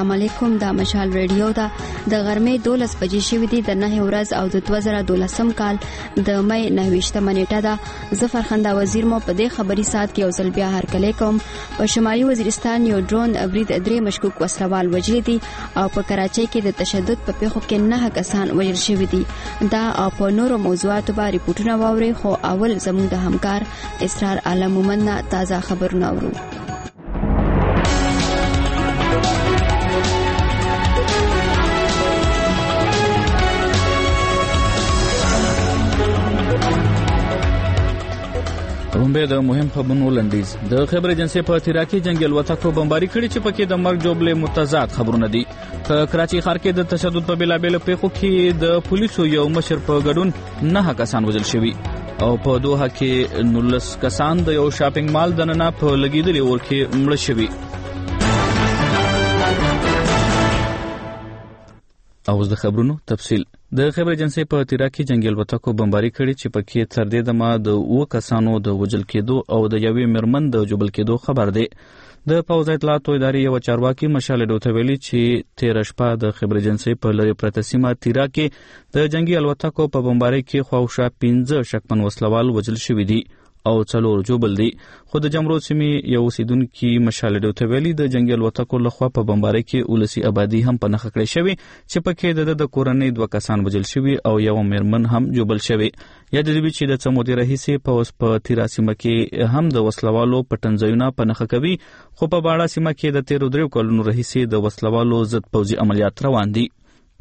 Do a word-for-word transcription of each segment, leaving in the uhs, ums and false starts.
السلام علیکم. دا مشال ریډیو دا د غرمې دولس بجې شوې دي د نه ورځ او د دوه زره دولسم کال د مې نهویشتمه نیټه ده. زه فرخنده وزیر مو په دې خبري سات کې یو ځل بیا هرکلی کوم. په شمالي وزیرستان یو ډرون برید درې مشکوک وسلوال وژلي دي او په کراچۍ کې د تشدد په پیښو کې نه کسان وژل شوي دي. دا او په نورو موضوعاتو باندې ریپورتونه واوري، خو اول زموږ د همکار اسرار عالم مومن تازه خبرونه اورو. رومبه د مهم خبرونو لنډیز. د خبر ایجنسی په تیراکی جنگل وتاکو بمباری کړي چې پکې د مرګ جوړلې متضاد خبرونه دي. په کراچۍ ښار کې د تشدد په بلابل پیښو کې د پولیسو یو مشر په ګډون نه کسان وژل شوي او په دوه کې نولس کسان د یو شاپینګ مال دننه په لګیدلې اور کې مړه شوي. اوس د خبرونو تفصیل. د خبر ایجنسی په تیراکی جنگل وتاکو بمباری کړي چې پکې تر دې دمه د اوه کسانو د وژل کېدو او د یوې مرمن د جوبل کېدو خبر دی. د پوز اطلاعاتو ادارې یو چارواکي مشال ډوته ویلي چې تیر شپه د خبر ایجنسی په لری پرته سیمه تیراکی د جنگي الوتاکو په بمباری کې خواوشا پنځه شکمن وسلوال وژل شوي دي او څلور جوبل دي. خو د جمرود سیمې یو اوسیدونکي مشال ډوته ویلي د جنگي الوتاکو لخوا په بمباری کې ولسی آبادی هم په نښه کړې شوی چې پکې د د کورنۍ دوه کسان وژل شوي او یو مرمن هم جوبل شوی. یا د دې چې د څمودي رئیس په اوس په تیرا سیمه کې هم د وسلوالو پټنځایونه په نښه کوي، خو په باړه سیمه کې د تیر درو کلونو رئیس د وسلوالو ضد پوځي عملیات روان دي.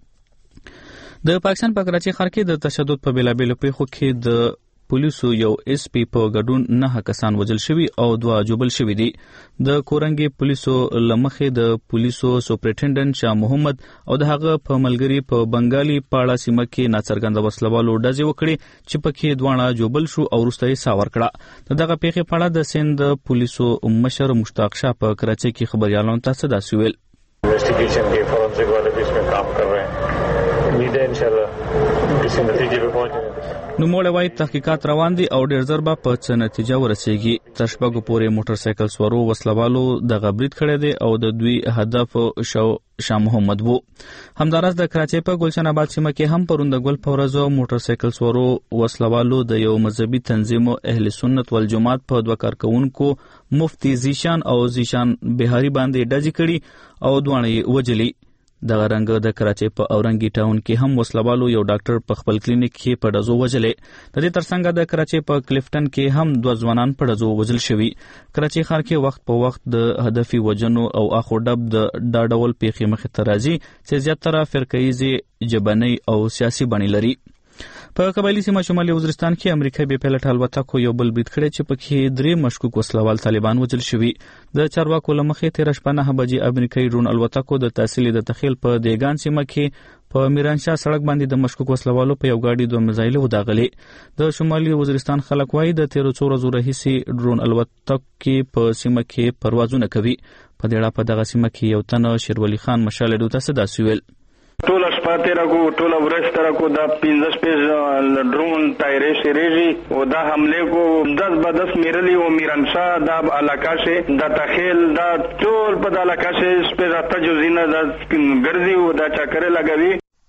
د پاکستان په کراچۍ ښار کې د تشدد په بلابل پیښو کې د پولیسو یو اس پی په ګډون نه کسان وژل شوي او دوه جوبل شوي دي. د کورنګي پولیسو لمخې د پولیسو سپرنټنډنټ شاه محمد او د هغه په ملګری په بنگالي پاړه سیمه کې ناڅرګند وسلوالو ډزې وکړي چې پکې دوه جوبل شو او وروسته یې ساور کړه. دغه پیښې په اړه د سند پولیسو مشر مشتاق شاه په کراچۍ کې خبريالانو ته څه داسې ویل. انویسټیګیشن کې فورنسک والے بھی اس میں کام کر رہے ہیں. امید ہے انشاءاللہ کسی نتیجے پہ پہنچیں. نو موږ وايي تحقیقات روان دي او ډېر ضربه په څه نتیجه ورسیږي. تر شپږو پورې موټر سایکل سوارو وسلوالو د غبرید کړی دی او د دوی هدف شو شاه محمد وو. همدارس د کراچۍ په ګلشن آباد سیمه کې هم پروند ګل پورزو موټر سایکل سوارو وسلوالو د یو مذهبي تنظیم اهل سنت والجماعت په دوه کارکونکو مفتی زیشان او زیشان بهاری باندې ډزې کړي او دوه وجلی. دغه رنګ د کراچۍ په اورنګي ټاون کې هم وسلوالو یو ډاکټر په خپل کلینیک کې په ډزو وژلې. د دې ترڅنګ د کراچۍ په کلیفټن کې هم دوه ځوانان په ډزو وژل شوي. کراچۍ ښار کې وخت په وخت د هدفي وژنو او اخو ډب د دا ډول پیښې مخې ته راځي چې زیاتره فرقه‌ییزې جبنۍ او سیاسي بڼې لري. په قبایلی سیمه شمالي وزیرستان کې امریکا به پیلټ الوتاکو یو بل برید کړی چې پکې درې مشکوک وسلوال طالبان وژل شوي. د چارواکو لمخې تیر شپه نه بجې امریکایي ډرون الوتاکو د تحصیل د تخیل په دیګان سیمه کې په میرانشاه سړک باندې د مشکوک وسلوالو په یو گاډي دوه میزایل وداغلي. د شمالي وزیرستان خلک وایي د تیر څو ورځو راهیسې ډرون الوتاکو په سیمه کې پروازونه کوي. په دې اړه په دغه سیمه کې یو تن شیرولی خان مشال ډوته څه داسې ویل. ټول شپه تیرا کو ټول ورځ تیرا کو دا پنځه شپې ډرون تایرې شریږي او دا حمله کو دس به دس میرلی او میرانشاه دا علاقه شه دا تخیل دا ټول په د علاقه شه شپې راته جوزینه دا ګرځي او دا چکر لګوي.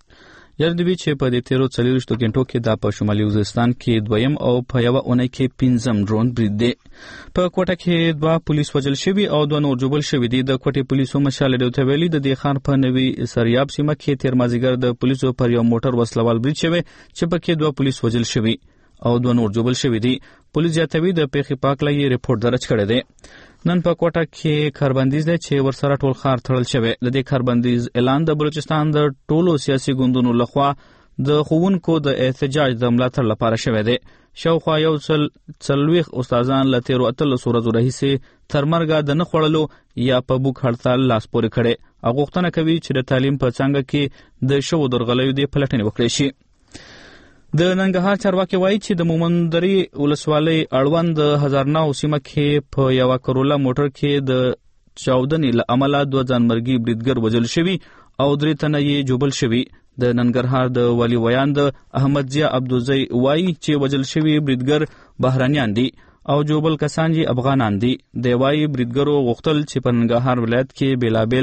یاد دی چې په دې تیرو څلوېښتو غنټو کې د په شمالي وزیرستان کې دویم او په یو اونۍ کې پنځم ډرون برید دی. په کوټه کې دوه پولیس وژل شوي او دوه نور جوبل شوي دي. د کوټې پولیسو مشال ډوته ویلي د دې ښار په نوي سریاب سیمه کې تیر مازیګر د پولیسو پر یو موټر وسلوال برید شوی چې پکې دوه پولیس وژل شوي او دوه نور جوبل شوي دي. پولیس زیاتوي د پیښې په اړه یې ریپورت درج کړی دی. نن په کوټه کې کاربندیز دی چې ورسره ټول ښار تړل شوی. د دې کاربندیز اعلان د بلوچستان د ټولو سیاسي ګوندونو لخوا د ښوونکو د احتجاج د ملاتړ لپاره شوی دی. شاوخوا یو سل څلوېښت استادان له تیرو اتلسو ورځو راهیسې تر مرګه د نه خوړلو یا په بوک هړتال لاس پورې کړی. هغه غوښتنه کوي چې د تعلیم په څانګه کې د شوو درغلیو د پلټنې وکړي شي. د ننګرهار چارواکي وایي چې د مومندري ولسوالۍ اړوند د هزارناو سیمه کې په یو کرولا موټر کې د چاودنې له امله دوه ځانمرګي بریدګر وژل شوي او درې تنه یې جوبل شوي. د ننګرهار د والي ویاند احمد ضیا عبدوزی وایي چې وژل شوي بریدګر بهرانیان دي او جوبل کسان یې افغانان دي. دی وایي بریدګرو غوښتل چې په ننګرهار ولایت کې بیلابیل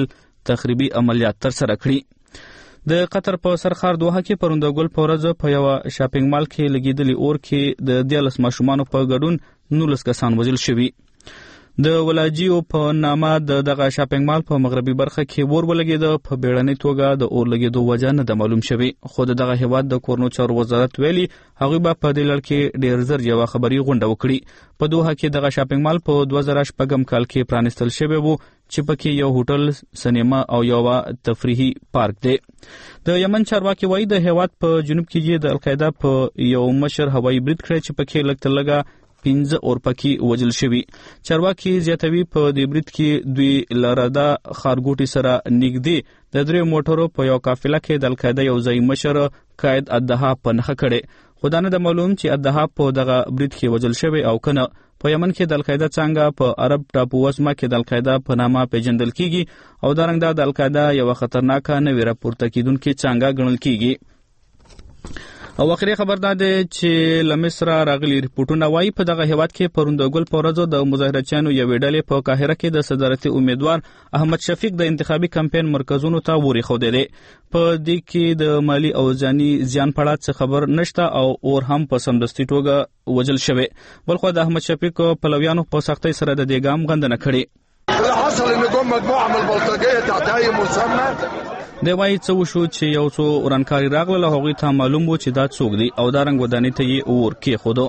تخریبي عملیات ترسره کړي. د قطر په سرخار دوحه کې پرون د ګل په ورځ په یوه شاپینګ مال کې لګېدلي اور کې د دیارلس ماشومانو په ګډون نولس کسان وژل شوي. د ولاجیو په نامه د دغه شاپینګ مال په مغربي برخه کې اور ولګېده. په بیړنۍ توګه د اور لګېدو وجه نه ده معلوم شوې، خو د دغه هیواد د کورنو چارو وزارت ویلي هغوی به په دې لړ کې ډېر زر یوه خبري غونډه وکړي. په دوحه کې دغه شاپینګ مال په دوه زره شپږم کال کې پرانیستل شوی و چې پکې یو هوټل، سینما او یو تفریحي پارک دی. د یمن چارواکي وایي د هیواد په جنوب کې د القاعده په یو مشر هوایي برید کړی چې پکې لږ تر لږه پنځه اورپکي وژل شوي. چارواکي زیاتوي په دې برید کې دوی له رده ښارګوټي سره نږدې د دریو موټرو په یو قافله کې د القاعده یو ځایي مشر قائد الدها په نښه کړی، خو دا نه ده معلوم چې الدها په دغه برید کې وژل شوی او که نه. په یمن کې د القاعده څانګه په عرب ټاپو وزمه کې د القاعده په نامه پیژندل کیږي او دارنګ دا د القاعده یوه خطرناکه نوې راپورته کیدونکې څانګه ګڼل کیږي. او اخري خبر دا دی چې له مصر راغلي ریپورټونه وایي په دغه هیواد کې پرون د ګل په ورځو د مظاهرچیانو یوې ډلې په قاهره کې د صدارتي امیدوار احمد شفیق د انتخابي کمپاین مرکزونو ته ورېښودی دی. په دې کې د مالی او ځاني زیان په اړه څه خبر نشته او اور هم په سمدستي توګه وژل شوی. بلخو د احمد شفیق پلویانو په سختۍ سره د دې ګام غندنه کړې. حصل ان قوم مجموعه من البلطجيه تحت اي مسمى. دی وایي څه وشو چې یو څو ورانکاري راغله، هغوی ته معلوم و چې دا څوک دی او دا رنګ ودانۍ ته یې اور کېښودو.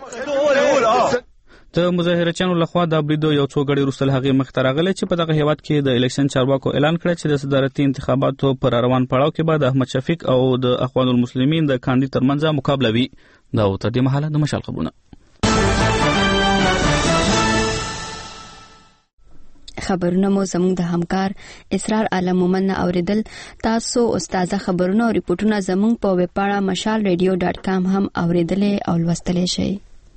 د مظاهرچیانو لخوا دا برید یو څو ګړۍ وروسته له هغې مخې ته راغلی چې په دغه هیواد کې د الیکشن چارواکو اعلان کړی چې د صدارتي انتخاباتو په راروان پړاو کې به د احمد شفیق او د اخوان المسلمین د کاندید ترمنځ مقابله وي. دا و تر دې مهاله د مشال خبرونه. خبرونه مو زموږ د همکار اسرار عالم مومن نه اوریدل. تاسو استاذه خبرونه او ریپورتونه زموږ په ویب پاڼه مشال ریډیو ډاټ کام هم اوریدلې او لوستلې شئ.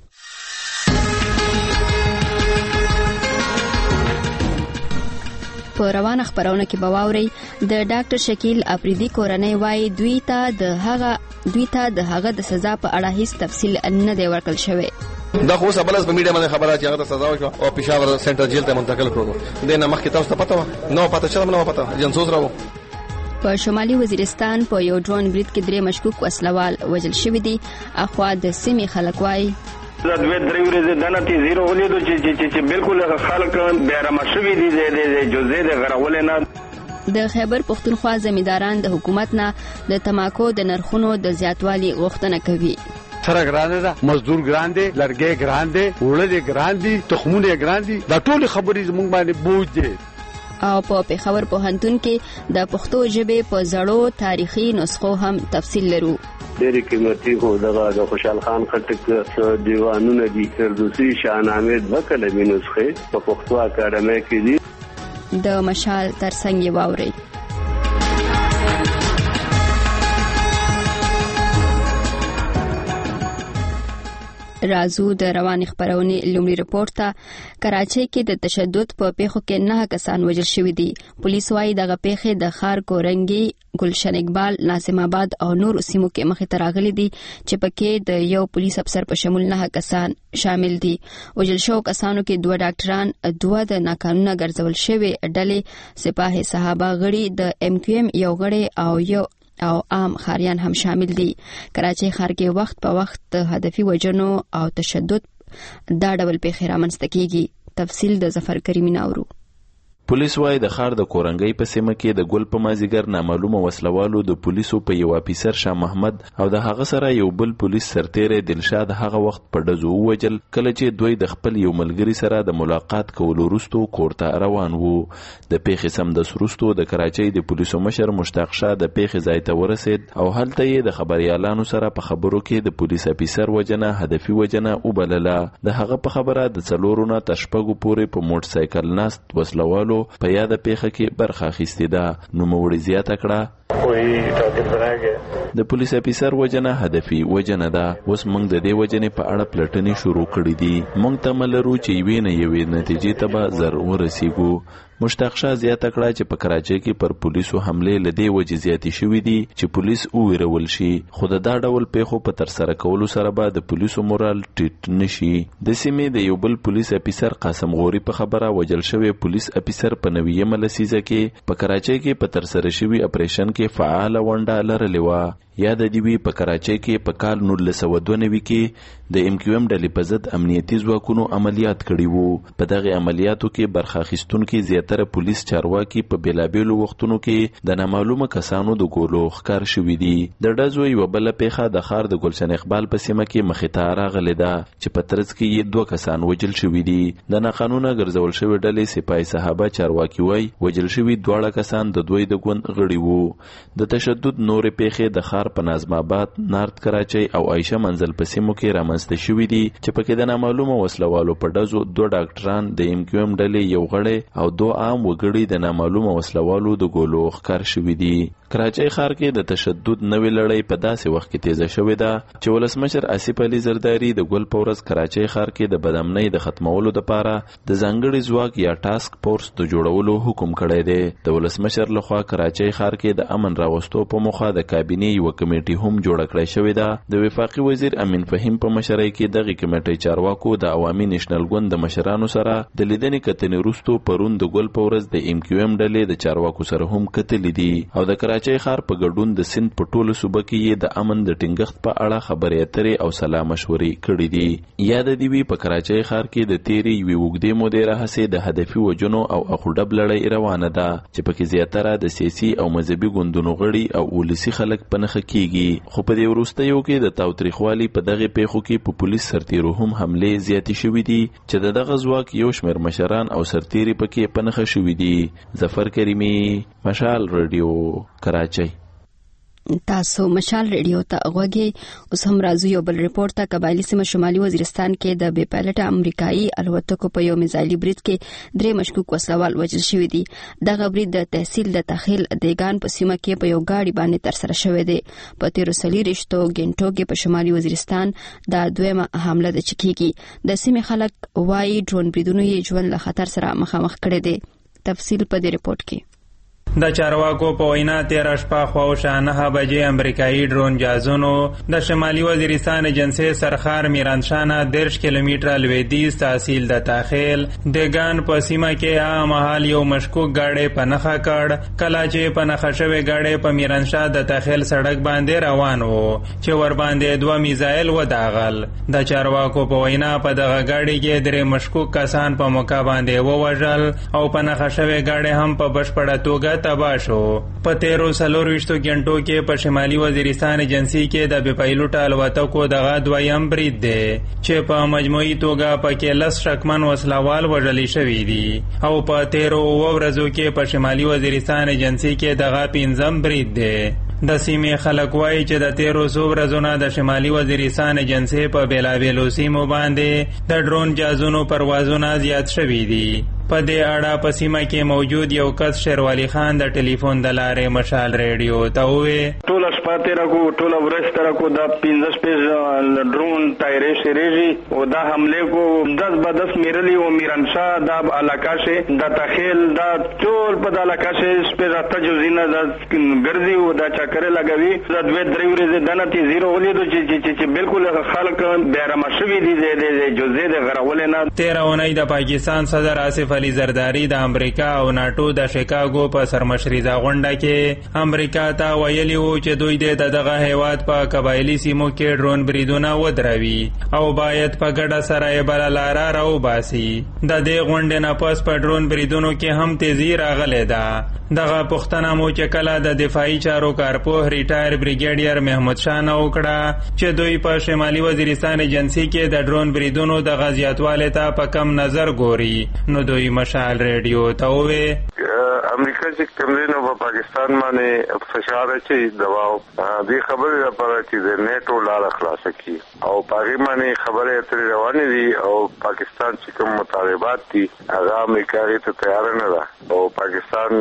په روانه خبرونه کې به واورئ د ډاکټر شکیل افریدي کورنۍ وایي دوی ته د هغه دوی ته د هغه د سزا په اړه هیڅ تفصیل نه دی ورکړل شوی. دا خو سبلس په میډیا باندې خبره چې هغه ته سزا وشوه او پېښور سنټر جیل ته منتقل کړو. دې نه مخکې تاسو ته پته وه؟ نو پته چېرته نه وه پته، جنسوس راوو. په شمالي وزیرستان په یو ډرون برید کې درې مشکوک وسلوال وژل شوي دي. اخوا د سیمې خلک وایي دا دوه درې ورځې د نتی زیرو ولیدو چې چې بالکل خلک بیرمه شوي دي د جزې د غرولې نه. د خیبر پښتونخوا زمینداران د حکومت نه د تماکو د نرخونو د زیاتوالي غوښتنه کوي. سره ګرانه ده، مزدور ګران دي، لرګي ګران دي، وړه دي ګران دي، تخمونه ګران دي. دا ټول خبرې زموږ باندې بوج دي. او په پېښور پوهنتون کې د پښتو ژبې په زړو تاریخي نسخو هم تفصیل لرو. ډېرې قیمتي خو دغه د خوشحال خان خټک دیوانونه دي، فردوسي، شاهنامې دوه کلمې نسخې په پښتو اکاډمۍ کې دي. د مشال ترڅنګ یې واورئ. رازو د رواني خبرونې لومړي رپورټ ته کراچۍ کې د تشدد په پیښو کې نه کسان وژل شوي دي. پولیس وايي دغه پیښې د ښار کورنګي، ګلشن اقبال، ناظم آباد او نور سیمو کې مخې ته راغلي دي چې پکې د یو پولیس افسر په شمول نه کسان شامل دي. وژل شوو کسانو کې دوه ډاکټران، دوه د ناقانونه ګرځول شوي ډلې سپاه صحابه غړي، د ایم کیو ایم یو غړی او یو او عام خاریان هم شامل دي. کراچۍ ښار کې وخت په وخت د هدفي وژنو او تشدد دا ډول پیښې رامنځته کیږي. تفصیل د ظفر کریمي ناورو. پولیس وايي د ښار د کورنګۍ په سیمه کې د ګل په مازیګر نامعلومه وسلوالو د پولیسو په یو افیسر شاه محمد او د هغه سره یو بل پولیس سرتیری دلشاد هغه وخت په ډزو ووجل کله چې دوی د خپل یو ملګري سره د ملاقات کولو وروسته کور ته روان وو. د پیښې سمدس وروسته د کراچۍ د پولیسو مشر مشتاق شاه د پیښې ځای ته ورسید او هلته یې د خبريالانو سره په خبرو کې د پولیس افیسر وجنه هدفي وجنه وبلله. د هغه په خبره د څلورو نه تر شپږو پورې په موټر سایکل ناست وسلوالو په یاده پیښه کې برخه اخیستې ده. نوموړي زیاته کړه د پولیس افیسر وجنه هدفي وجنه ده. اوس موږ د دې وجنې په اړه پلټنې شروع کړې دي. موږ تمه لرو چې یوې نه یوې نتیجې ته به زر ورسیږو. مشتاق شاه زیاته کړه چې په کراچۍ کې پر پولیسو حمله لدی وجې زیاتې شوې دي چې پولیس وویرول شي، خو د دا ډول پیښو په ترسره کولو سره به د پولیسو مورال ټیټ نشي. د سیمې د یو بل پولیس افیسر قاسم غوري په خبره وجل شوی پولیس افیسر په نویمه لسیزه کې په کراچۍ کې په ترسره شوی اپریشن کې فعال ونډه لرلې وه. یاد دی وی په کراچۍ کې په کال نولس سوه دوه نوي کې د ام کیو ام ډلې په ضد امنیتي ځواکونو عملیات کړي وو. په دغه عملیاتو کې برخه اخیستونکي زیاتره پولیس چارواکي په بیلابیلو وختونو کې د نامعلومه کسانو د ګولو ښکار شوي دي. د ډزو یوه بله پیښه د ښار د ګلشن اقبال په سیمه کې مخې ته راغلې ده چې په ترڅ کې یې دوه کسان وجل شوي دي. د ناقانونه ګرځول شوي ډلې سپاه صحابه چارواکي وایي وجل شوي دواړه کسان د دوی د ګوند غړي وو. د تشدد نورې پیښې د ښار په نظم آباد، نارت کراچۍ او عایشه منزل په سیمو کې رامنځته شوي دي چې پکې د نامعلومه وسلوالو په ډزو دوه ډاکټران، د ام کیو ام ډلې یو غړی او دوه عام وګړي د نامعلومه وسلوالو د ګولو ښکار شوي دي. کراچۍ ښار کې د تشدد نوې لړۍ په داسې وخت کې تیزه شوې ده چې ولسمشر آصف علي زرداري د ګل په ورځ کراچۍ ښار کې د بدامنۍ د ختمولو لپاره د ځانګړي ځواک یا ټاسک فورس د جوړولو حکم کړی دی. د ولسمشر لخوا کراچۍ ښار کې د امن راوستو په موخه د کابینې یوه کمیټي هم جوړه کړې شوې ده. د وفاقي وزیر امین فهیم په مشرۍ کې دغه کمیټې چارواکو د عوامي نېشنل ګوند د مشرانو سره د لیدنې کتنې وروسته پرون د ګل په ورځ د ام کیو ام ډلې د چارواکو سره هم کتلې دي او د کراچۍ ښار په ګډون د سند په ټولو صوبه کې یې د امن د ټینګښت په اړه خبرې اترې او سلا مشورې کړې دي. یاد دی وی په کراچۍ ښار کې د تیرې یوې اوږدې مودې راهیسې د هدفي وجنو او اخوډب لړۍ روانه ده چې پکې زیاتره د سیاسي او مذهبي ګوندونو غړي او ولسي خلک په نښه کیږي. خو په دې وروستیو کې د تاوتریخوالي په دغه پیښو کې په پولیس سرتیرو هم حملې زیاتې شوې دي چې د دغه ځواک یو شمېر مشران او سرتیري پکې په نښه شوي دي. ظفر کریمي، مشال رادیو، کراچۍ. تاسو مشال ریډیو ته غوږی. اوس هم راځو یو بل ریپورت ته. قبایلی سیمه شمالي وزیرستان کې د بې پایلټه امریکایي الوتکو په یو میزایلي برید کې درې مشکوک وسلوال وژل شوي دي. دغه برید د تحصیل د تخیل دیګان په سیمه کې په یو ګاډي باندې ترسره شوی دی. په تیرو څلوېښتو غنټو کې په شمالي وزیرستان دا دویمه حمله ده چې کېږي. د سیمې خلک وایي ډرون بریدونو یې ژوند له خطر سره مخامخ کړی دی. تفصیل په دې ریپورت کې. د چارواکو په وینا تیره شپه خواوشا نهه بجې امریکایي ډرون جهازونو د شمالي وزیرستان ایجنسۍ سرخار میرانشاه نه دېرش کیلومتره لویدیځ تحصیل د تاخیل دیګان په سیمه کې هغه مهال یو مشکوک ګاډی په نښه کړ. کله چې په نښه شوی ګاډی په میرانشاه د تاخیل سړک باندې روان و چې ورباندې دوه میزایل وداغل. د چارواکو په وینا په دغه ګاډي کې درې مشکوک کسان په موقع باندې ووژل او په نښه شوی ګاډی هم په بشپړه توګه تباه شو. په تیرو څلورویشتو غنټو کې په شمالي وزیرستان ایجنسۍ کې د بې پایلوټه الوتکو دغه دویم برید دی چې په مجموعي توګه پکې لس شکمن وسلوال وژلي شوي دي او په تیرو اووه ورځو کې په شمالي وزیرستان ایجنسۍ کې دغه پنځم برید دی. د سیمې خلک وایي چې د تیرو څو ورځو نه د شمالي وزیرستان ایجنسۍ په بیلابیلو سیمو باندې د ډرون جهازونو پروازونه زیات شوي دي. په دې اړه په سیمه کې موجود یو کس شیروالی خان د ټلیفون د لارې مشال ریډیو ته وویل ټوله شپه تېره کړو، ټوله ورځ تېره کړو، دا پنځه شپېڅ ډرون طیارې شریږي او دا حملې کو دس به دس میرلي او میرانشاه دا علاقه شي دا تخیل دا ټول په دا علاقه شي شپېڅ اته جوزینه دا ګرځي او دا چکرې لګوي. دا دوې درې ورځې دنه تیزیرو ولیدو چې بالکل خلک بېرمه شوي دي د جوزې د غړولې نه. تېره اونۍ د پاکستان صدر آصف علي زرداري د امریکا او ناټو د شیکاګو په سرمشریزه غونډه کې امریکا ته ویلي وو چې دوی د دغه هیواد په قبایلي سیمو کې ډرون بریدونه ودروي او باید په ګډه سره یې بله لاره راوباسي. د دې غونډې نه پس په ډرون بریدونو کې هم تیزي راغلې ده. دغه پوښتنه مو چې کله د دفاعي چارو کارپوه ریټایر بریګیډیر محمود شاه نه وکړه چې دوی په شمالي وزیرستان ایجنسۍ کې د ډرون بریدونو د غزیاتوالي ته په کم نظر ګوري، نو دوی مشال ریډیو ته وویل امریکا چې کوم دی نو په پاکستان باندې فشار اچوي دباو دې خبرې لپاره چې د نیټو لاره خلاصه کړي او په هغې باندې خبرې اترې روانې دي او پاکستان چې کوم مطالبات دي هغه امریکا هغې ته تیاره نه ده او پاکستان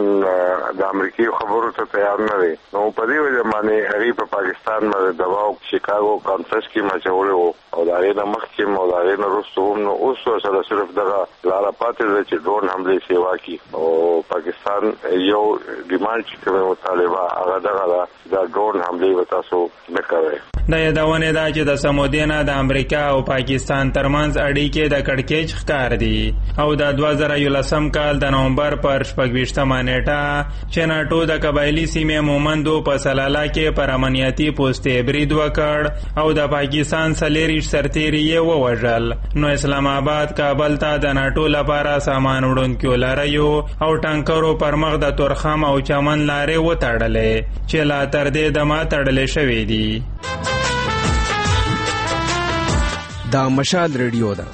د امریکایي خبرو ته تیار نه دی. نو په دې وجه باندې هغې په پاکستان باندې دباو شیکاګو کانفرنس کې مچولی و او دا غي نه مخکې او دا غي نه وروسته هم نو اوس سره صرف دغه لاره پاتې ده چې ډرون حمله سیوا کی او پاکستان یو ډیمانډ چې کوي مطالبه هغه دغه دا ډرون حمله وتا سو نه کوي. د یادونه ده چې د سمودینه د امریکا او پاکستان ترمنځ اړیکې د کړکېچ ښکار دي او د دوه زره یولسم کال د نومبر پر شپږویشتمه نیټه چې ناټو د قبایلي سیمې مومندو په سلاله کې پر امنیتي پوستې برید وکړ او د پاکستان څلېرویشت سرتېري یې ووژل. نو اسلام آباد کابل ته د ناټو لپاره سامان وړونکو لاریو او ټانکرو پر مخ د تورخم او چمن لارې وتړلې چې لا تر دې دمه تړلې شوې دي. دا مشال ریډیو ده.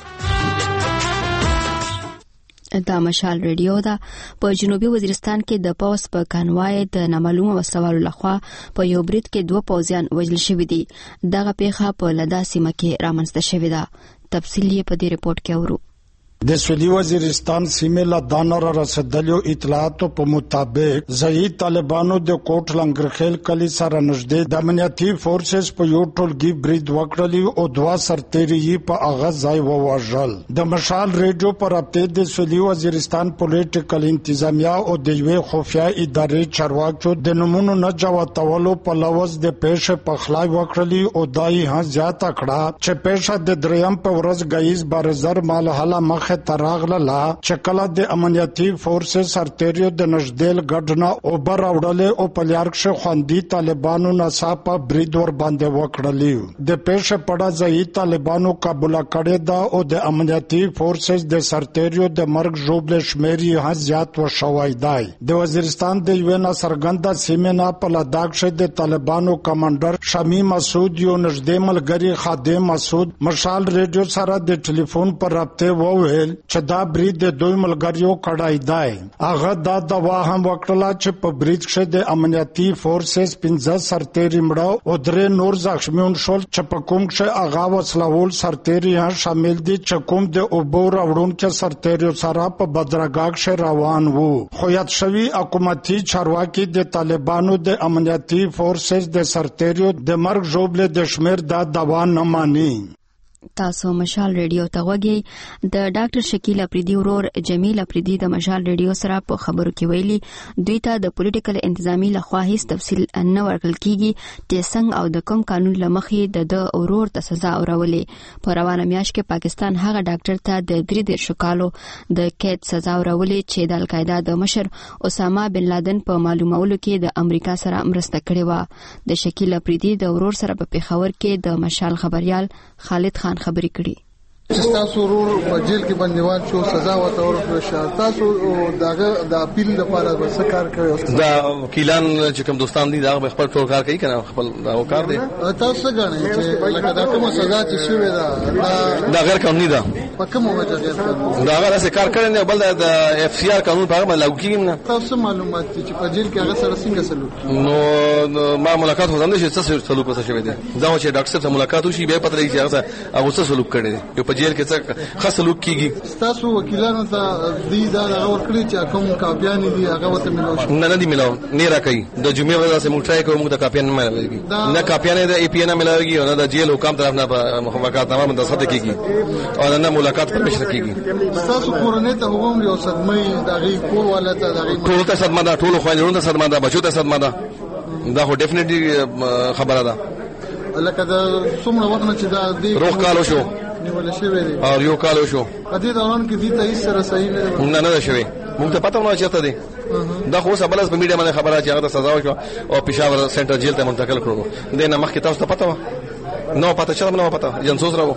دا مشال ریډیو ده. په جنوبي وزیرستان کې د پوس په کانوای د نامعلومه وسوالو لخوا په یو برید کې دوه پوځیان وژل شوي دي. دغه پیښه په لدا سیمه کې رامنځته شوې ده. تفصیل یې په دې رپورت کې اورو. د سویلي وزیرستان سیمې له دانه را رسیدلو اطلاعاتو په مطابق ضعیف طالبانو د کوټ لنګرخیل کلی سره نږدې د امنیتي فورسز په یو ټولګي برید وکړلی او دوه سرتېري په هغه ځای ووژل. د مشال ریډیو په رابطه د سویلي وزیرستان پولیټیکل انتظامیه او د یوې خفیه ادارې چارواکو د نومونو نه جوتولو په لوز د پیښې پخلی وکړلی او دا یې هم زیاته کړه چې پیښه د دریم په ورځ ګایز بارزر مالحاله مخ تراغله چې کله د امنیتي فورسز سرتېریو د نږدې ګډنه او بر راوړلې او په لیارکښ خوندي طالبانو ناڅاپه برید ور باندې وکړلی. د پیښې په اړه ځایي طالبانو قبول کړې ده او د امنیتي فورسز د سرتېریو د مرګ ژوبل شمیر یې زیات وشوی دی. د وزیرستان د یو ناڅرګنده سیمې نه په لداخ کې د طالبانو کمانډر شمی مسعود یو نږدې ملګری خادم مسعود مشال ریډیو سره د ټلیفون پر رابطه وویل چې دا برید د دوی ملګریو کړای دی. هغه دا دوا هم وکړه چې په برید کې د امنیتي فورسز پنځه سرتېري مړه او درې نور زخمیون شول چې په کوم کې هغه وسلوال سرتېري هم شامل دي چې کوم د اوبو راوړونکو سرتېریو سره په بدرګاګ کې روان وو. خو یاد شوی حکومتي چارواکي د طالبانو د امنیتي فورسز د سرتېریو د مرګ ژوبل د شمیر دا دوا نه مانی. تاسو مشال ریډیو ته وګورئ. د ډاکټر شکیل اپریدي ورور جمیل اپریدي د مشال ریډیو سره په خبرو کې ویلي دوی ته د پولیټیکل انتظامی لخوا هیڅ تفصیل نه ورکړل کیږي چې څنګه او د کوم قانون لمخې د د ورور ته سزا اورولې. په روانه میاشت کې پاکستان هغه ډاکټر ته د درې دېرشو کالو د قید سزا اورولې چې د القاعده د مشر اسامه بن لادن په معلومولو کې د امریکا سره مرسته کړې و. د شکیل اپریدي د ورور سره په پیښور کې د مشال خبريال خالد خان خبرې کړي. چې تاسو ورور په جیل کې بندیوان شو سزا ورته ورکړل شو تاسو داغه د اپیل لپاره څه کار کوي؟ دا وکیلان چې کوم دوستان دي دا خپل ټول کار کوي کنه خپل دا کار دی. تاسو غواړئ چې لکه دا کومه سزا چې شوې ده دا غیر قانوني ده. په کومه وجه غیر قانوني؟ دا هغه څه کار کړي نه بل د اف سی آر قانون په اړه لاګو کیږي نه. تاسو معلومات چې په جیل کې هغه سره څنګه سلوک؟ نو ما ملاقات وځم چې څه سلوک وسه شوی دی. دا چې ډاکټر سره ملاقات وشي به پته لګي چې هغه هغه څه سلوک کړي دی. په جیل کې څه خاص سلوک کیږي. تاسو وکیلانو ته دې دا اور کړی چې کوم کاپیان دي هغه وته ملو نه نه دي ملو نه راکې د جمعې ورځ سم ټرای کوم د کاپیان نه ملوي نه کاپیان د ای پی نه ملوي او نه د جیل حکام طرف نه مخابرات نامه متصدق کیږي او نه ملاقات پر مشر کیږي. تاسو کورنۍ ته هم یو صدمه دغه کور ولته دغه ټول ته صدمه ده ټول خوایندونو ته صدمه ده بچو ته صدمه ده. دا هو ډیفینټلی خبره ده. لکه دا څومره وخت نه چې دا دی روح کالو شو نیول شوی دی او یو کالو شو په دې دوران کې دې ته هیڅ سره صحیح نه نه نه شوی. موږ ته پته نه چاته دی. دا خو سبا په میډیا باندې خبره چې هغه سزا وکړه او پېښور سنټر جیل ته منتقل کړو. د نه مخکې تاسو ته پته و نو پته چا نه پته جنسوس راو.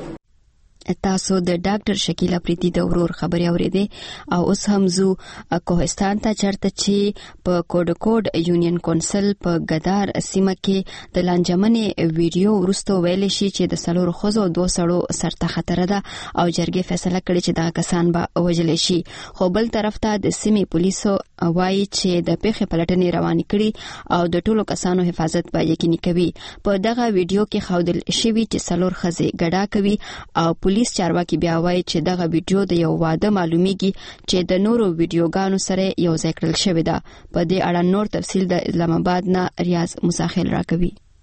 تاسو د ډاکټر شکیل اپریدي د ورور خبري اورېدې او اوس هم زو کوهستان ته چرته چې په کوډکوډ یونین کونسل په ګدار سیمه کې د لانجمنې ویډیو ورستو ویل شي چې د سلور خوځو دوه سړو سرته خطر ده او جرګې فیصله کړې چې دا کسان به وژل شي. خو بل طرف ته د سیمې پولیسو وایي چې د پیښې پلټنې روانې کړي او د ټولو کسانو حفاظت به یقیني کوي. په دغه ویډیو کې ښودل شوي چې سلور ښځې ګډا کوي او پولیس چارواکي بیا وایي چې دغه ویډیو د یو واده معلومیږي چې د نورو ویډیوګانو سره یو ځای کړل شوی ده. په دې اړه نور تفصیل د اسلام آباد نه ریاض مساخیل راکوي.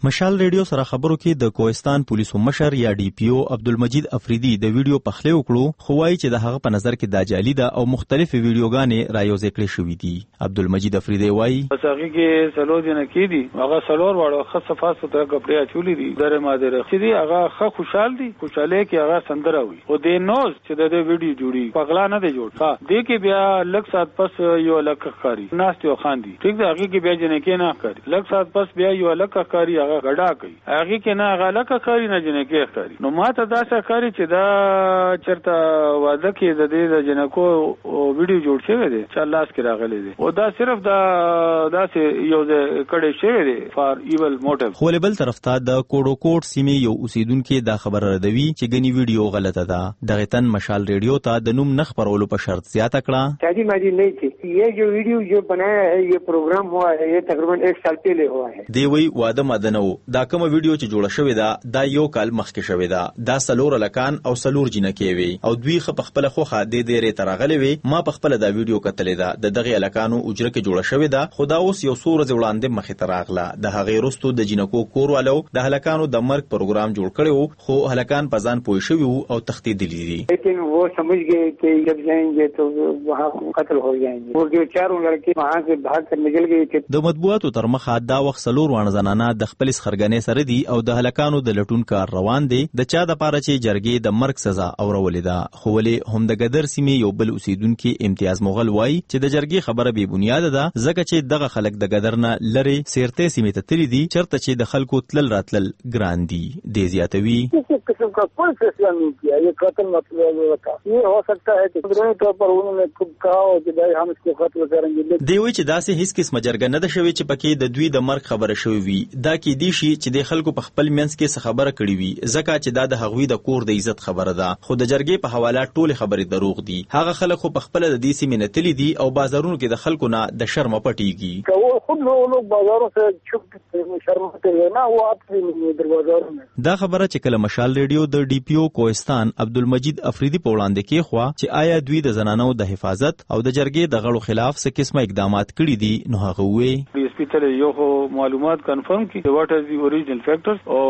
مشال ریډیو سره خبرو کې د کوهستان پولیسو مشر یا ډي پی او عبدالمجید افریدي د ویډیو پخلی وکړو خو وايي چې د هغه په نظر کې دا جعلي ده او مختلفې ویډیوګانې رايوځای کړې شوې دي. عبدالمجید افریدي وايي پس هغه کې سلو دي نه کې دي هغه سلور واړو خاصه فاصله تر کپڑے اچولې دي در ماده رخصي دي هغه خه خوشحال دي خوشاله کې هغه سندره وي او د نوز چې د ویډیو جوړي پغلا نه دی جوړ ها دې کې بیا لږ سات پس یو لک کاری ناست یو خان دي ټیک ده هغه کې بیا جنې کې نه کاری لږ سات پس بیا یو لک کاری هغه غډا کوي هغه کې نه هغه لک کاری نه جنې کې کاری نو ماته دا څه کاری چې دا چرته واده کې د دې د جنکو ویډیو جوړ شوی دی چې الله اس کې راغلي دي او دا صرف دا دا یو د کډې شوی دی فار ایول موټیو. خو بل طرف ته د کوډو کوټ سیمې یو اوسیدونکو دا خبر ردوي چې غني ویډیو غلطه ده. دغه تن مشال ریډیو ته د نوم نخ پرولو په شرط زیاته کړه. شادی ماجی نہیں تھی یہ جو ویڈیو جو بنایا ہے یہ پروگرام ہوا ہے یہ تقریباً ایک سال پہلے ہوا ہے. دی وی واده مدنو دا کوم ویډیو چې جوړه شوې ده دا یو کال مخکې شوې ده. دا سلور لکان او سلور جنکې وي او دوی خپ خپل خوخه د دې ری ترغلې وي ما په خپل دا ویډیو کتلې ده د دغه لکانو اجره کې جوړه شوې ده. خدا اوس یو سور ځوړاندې مخې تراغله د هغه رستو د جنکو کور والو د هلکانو د مرګ پروګرام جوړ کړو خو هلکان پزان پوي شوی او تختیدلی دي. لیکن وہ سمجھ گئے کہ جب جائیں گے تو وہاں قتل ہو جائیں گے. وہ جو چاروں لڑکے وہاں سے بھاگ کر نکل گئے تھے. د مطبوعاتو تر مخه دا وخت سلور وان زنانه د خپل خرګنې سره دي او د هلکانو د لټون کار روان دي د چا د پاره چې جرګې د مرګ سزا اورولې ده. خو ولې هم د ګدر سیمې یو بل اوسیدونکو امتیاز مغل وای چې د جرګې خبره به بنیاد ده ځکه چې دغه خلک د ګدر نه لری سیرته سیمې ته تللی دي چرته چې د خلکو تلل راتلل ګران دي. د زیاتوي کسی قسم کا کوئی فیصلہ نہیں کیا یہ قتل مطلب تھا. یہ ہو سکتا ہے کہ قدرتی طور پر انہوں نے خود کہا ہو کہ بھائی ہم اس کو قتل کریں گے. دی وی چې داسې هیڅ قسم جرګه نه ده شوې چې پکې د دوی د مرګ خبره شوې وي. دا کې دی شي چې د خلکو په خپل منځ کې څه خبره کړې وي ځکه چې دا د هغوی د کور د عزت خبره ده. خو د جرګې په حواله ټول خبرې دروغ دي. هغه خلک خو په خپل د دې سیمې نه تللی دي او بازارونو کې د خلکو نه د شرم پټیږي. وہ خود لوگ بازاروں سے چھپ شرماتے ہیں نا وہ آپ کے دروازوں میں. دا خبره چې کله مشال ریډیو د ډي پی او کوهستان عبدالمجید افریدي په وړاندې کې خوا چې آیا دوی د زنانو د حفاظت او د جرګې د غړو خلاف څه قسمه اقدامات کړي دي نو هغه وې ډي اس پی ته یو معلومات کنفرم کړي واټ از دی اوریجنل فیکٹرز او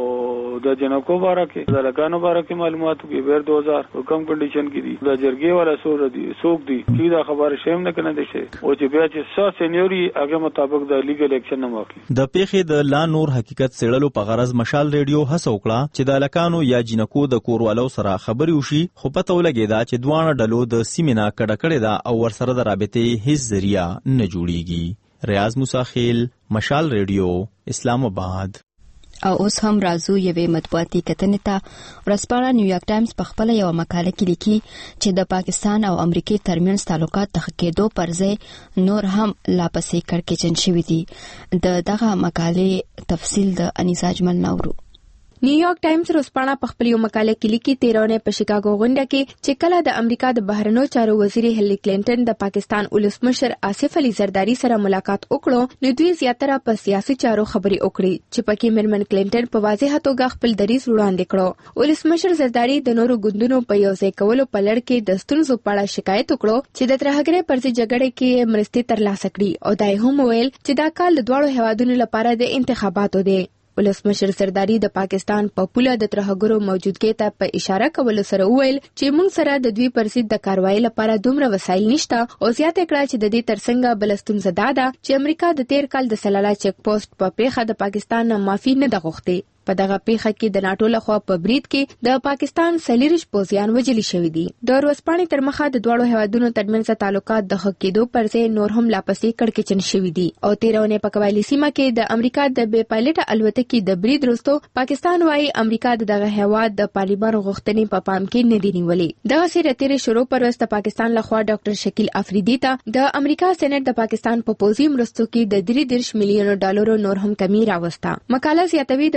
د جنکو باره کې د لګانو باره کې معلومات کې بیر دو هزار کم کنډیشن کې دي د جرګې والا سور دي سوق دي چې دا خبره شیم نه کنه دي شي او چې بیا چې سا سینیوري هغه مطابق د لیګل اکشن نه واخلي. د پیښې د لا نور حقیقت سړلو په غرض مشال ریډیو هڅه وکړه چې د لکانو یا جنکو د کوروالو سره خبري وشي خو پته ولګیدا چې دوه ډلو د سیمینا کډه کړې ده او ورسره د رابطې هیڅ ذریعہ نه جوړیږي. ریاض موسی خیل مشال ریډیو اسلام آباد. او اوس هم راځو یوې مطبوعاتي کتنې ته. ورځپاڼه نیویارک ټایمز په خپله یوه مقاله کې لیکي چې د پاکستان او امریکې ترمنځ تعلقات د ښه کېدو پر ځای نور هم لا پسې کړکېچن شوي دي. د دغه مقالې تفصیل د انیسا اجمل نورو. نیویارک ټایمز روسپاڼه په خپل یو مقاله کې لیکي تیرونه په شیکاګو غونډه کې چې کله د امریکا د بهرنیو چارو وزیر هیلری کلینټن د پاکستان ولسمشر آصف علي زرداری سره ملاقات وکړو نو دوی زیاتره په سیاسي چارو خبرې وکړي چې پکې میرمن کلینټن په واضح توګه خپل دریځ وړاندې کړو. ولسمشر زرداری د نورو ګوندونو په یو ځای کولو په لړ کې د ستونزو په اړه شکایت وکړو چې د ترهګرۍ پر ضد جګړې کې مرستې ترلاسه کړي او دا هم ویل چې دا کال د دواړو هیوادونو لپاره د انتخاباتو دی. ولسمشر زرداری د پاکستان په پوله د ترهګرو موجودګۍ ته په اشاره کولو سره وویل چې موږ سره د دوی پر ضد د کاروایی لپاره دومره وسایل نشته او زیاته کړه چې د دې ترڅنګ بل ستونزه دا ده چې امریکا د تیر کال د سلالا چیک پوسټ په پیښه د پاکستان نه معافي نه ده غوښتې. په دغه پیښه کې د ناټو لخوا په برید کې د پاکستان سلیریش پوځیان وژل شوي دي. د ورځپاڼې تر مخه د دواړو هیوادونو ترمنځ تعلقات د ښه کېدو پر ځای نور هم لا پسې کړکېچن شوي دي او تیرونه په قبایلي سیمه کې د امریکا د بې پایلټه الوتکې د برید وروسته پاکستان وايي امریکا د دغه هیواد د طالبانو غوښتنې په پام کې نه دي نیولې. دغه سره تیرې شروع پر ورځ پاکستان لخوا ډاکټر شکیل افریدي ته د امریکا سېنات د پاکستان په پوځي مرستو کې د درې دېرش میلیونو ډالرو نور هم کمی راوسته. مقاله زیاتوي د پاکستان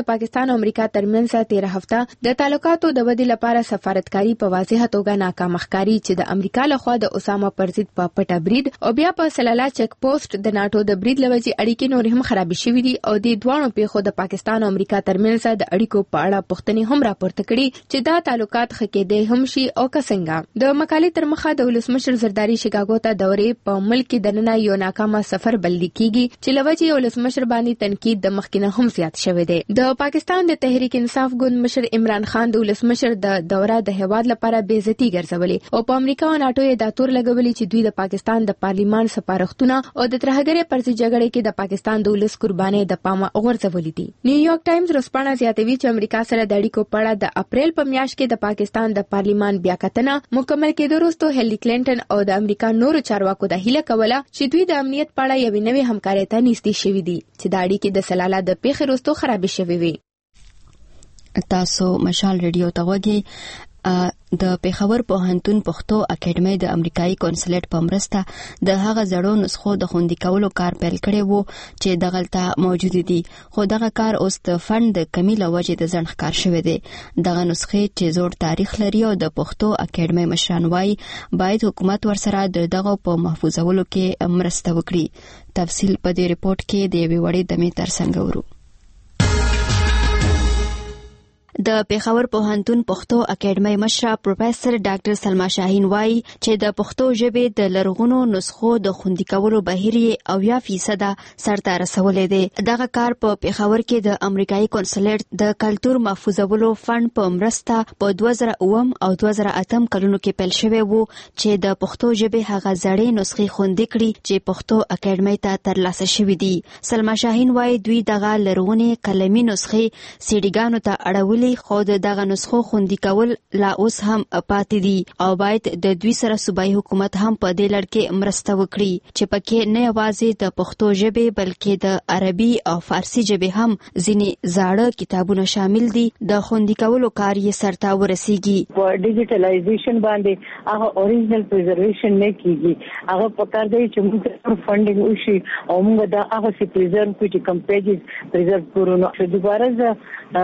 پاکستان او امریکا ترمنځ تیر هفته د تعلقاتو د ودې لپاره سفارتکاری په واضحه توګه ناکام ښکاري چې د امریکا لخوا د اسامه پر ضد په پټه برید او بیا په سلالا چک پوسټ د ناتو د برید لوجې اړیکې نور هم خراب شوې دي او د دوه پیښو د پاکستان او امریکا ترمنځ د اړیکو په اړه پوښتنې هم راپورته کړي چې دا تعلقات ښه کېدای هم شي او که څنګه. د مقالې تر مخه د ولسمشر زرداری شیکاګو ته دورې په ملک دننه یو ناکامه سفر بلل کیږي چې لوجې ولسمشر باندې تنقید د مخکنه هم زیات شوی دی. د پاکستان د تحریک انصاف ګوند مشر عمران خان د ولسمشر د دوره د هواد لپاره بے عزتی ګرځولې او په امریکا او ناتو یې د تور لګولې چې دوی د پاکستان د پارلیمان سپارښتونه او د ترهګرۍ پر ضد جګړې کې د پاکستان د ولس قربانۍ د پامه غورځولې دي. نیویارک ټایمز رسپانه زیاتوي چې امریکا سره د اړیکو په اړه د اپریل په میاشت کې د پاکستان د پارلیمان بیاکتنه مکمل کېدو وروسته هیلي کلینټن او د امریکا نورو چارواکو د هیله کوله چې دوی د امنیت په اړه یوې نوې همکارۍ ته نږدې شوي دي چې د اړیکې د سلاله د پیښې وروسته خراب شوي وي. تاسو مشال ریډیو ته وګورئ. د پیښور پوهنتون پښتو اکیډمي د امریکایي کنسولیت په مرسته د هغه زړو نسخو د خوندي کولو کار پیل کړی وو چې دغلته موجود دي، خو دغه کار اوس د فند د کمی له وجې د ځنډ ښکار شوی دی. دغه نسخې چې زوړ تاریخ لري او د پښتو اکیډمي مشران وايي باید حکومت ورسره د دغه په محفوظولو کې مرسته وکړي. تفصیل په دې ریپورت کې د یوې وړې دمې ترڅنګ ورو. د پیښور پوهنتون پښتو اکیډمي مشره پروفیسور ډاکټر سلما شاهین وايي چې د پښتو ژبې د لرغونو نسخو د خوندي کولو بهیر یې اویا فیصده سرته رسولی دی. دغه کار په پیښور کې د امریکایي کنسولیت د کلتور محفوظولو فند په مرسته په دوه زره اووم او دوه زره اتم کلونو کې پیل شوی وو چې د پښتو ژبې هغه زړې نسخې خوندي کړي چې پښتو اکیډمي ته ترلاسه شوي دي. سلما شاهین وايي دوی دغه لرغونې قلمي نسخې سیډیګانو ته اړولي، خو دغه نسخو خوندي کول لا اوس هم پاتې دي او باید د دوی سره صوبایي حکومت هم په دې لړ کې مرسته وکړي چې پکې نه یوازې د پښتو ژبې بلکې د عربي او فارسي ژبې هم ځینې زاړه کتابونه شامل دي. د خوندي کولو کار یې سرته ورسیږي. په ډیجیټلایزیشن باندې هغه اوریجنل پریزرویشن نه کیږي، هغه پکار دی چې موږ فندینګ وشي او موږ دا هغه سی پریزرو کوي چې کم پیجز پریزرو کړو. نو دوباره ز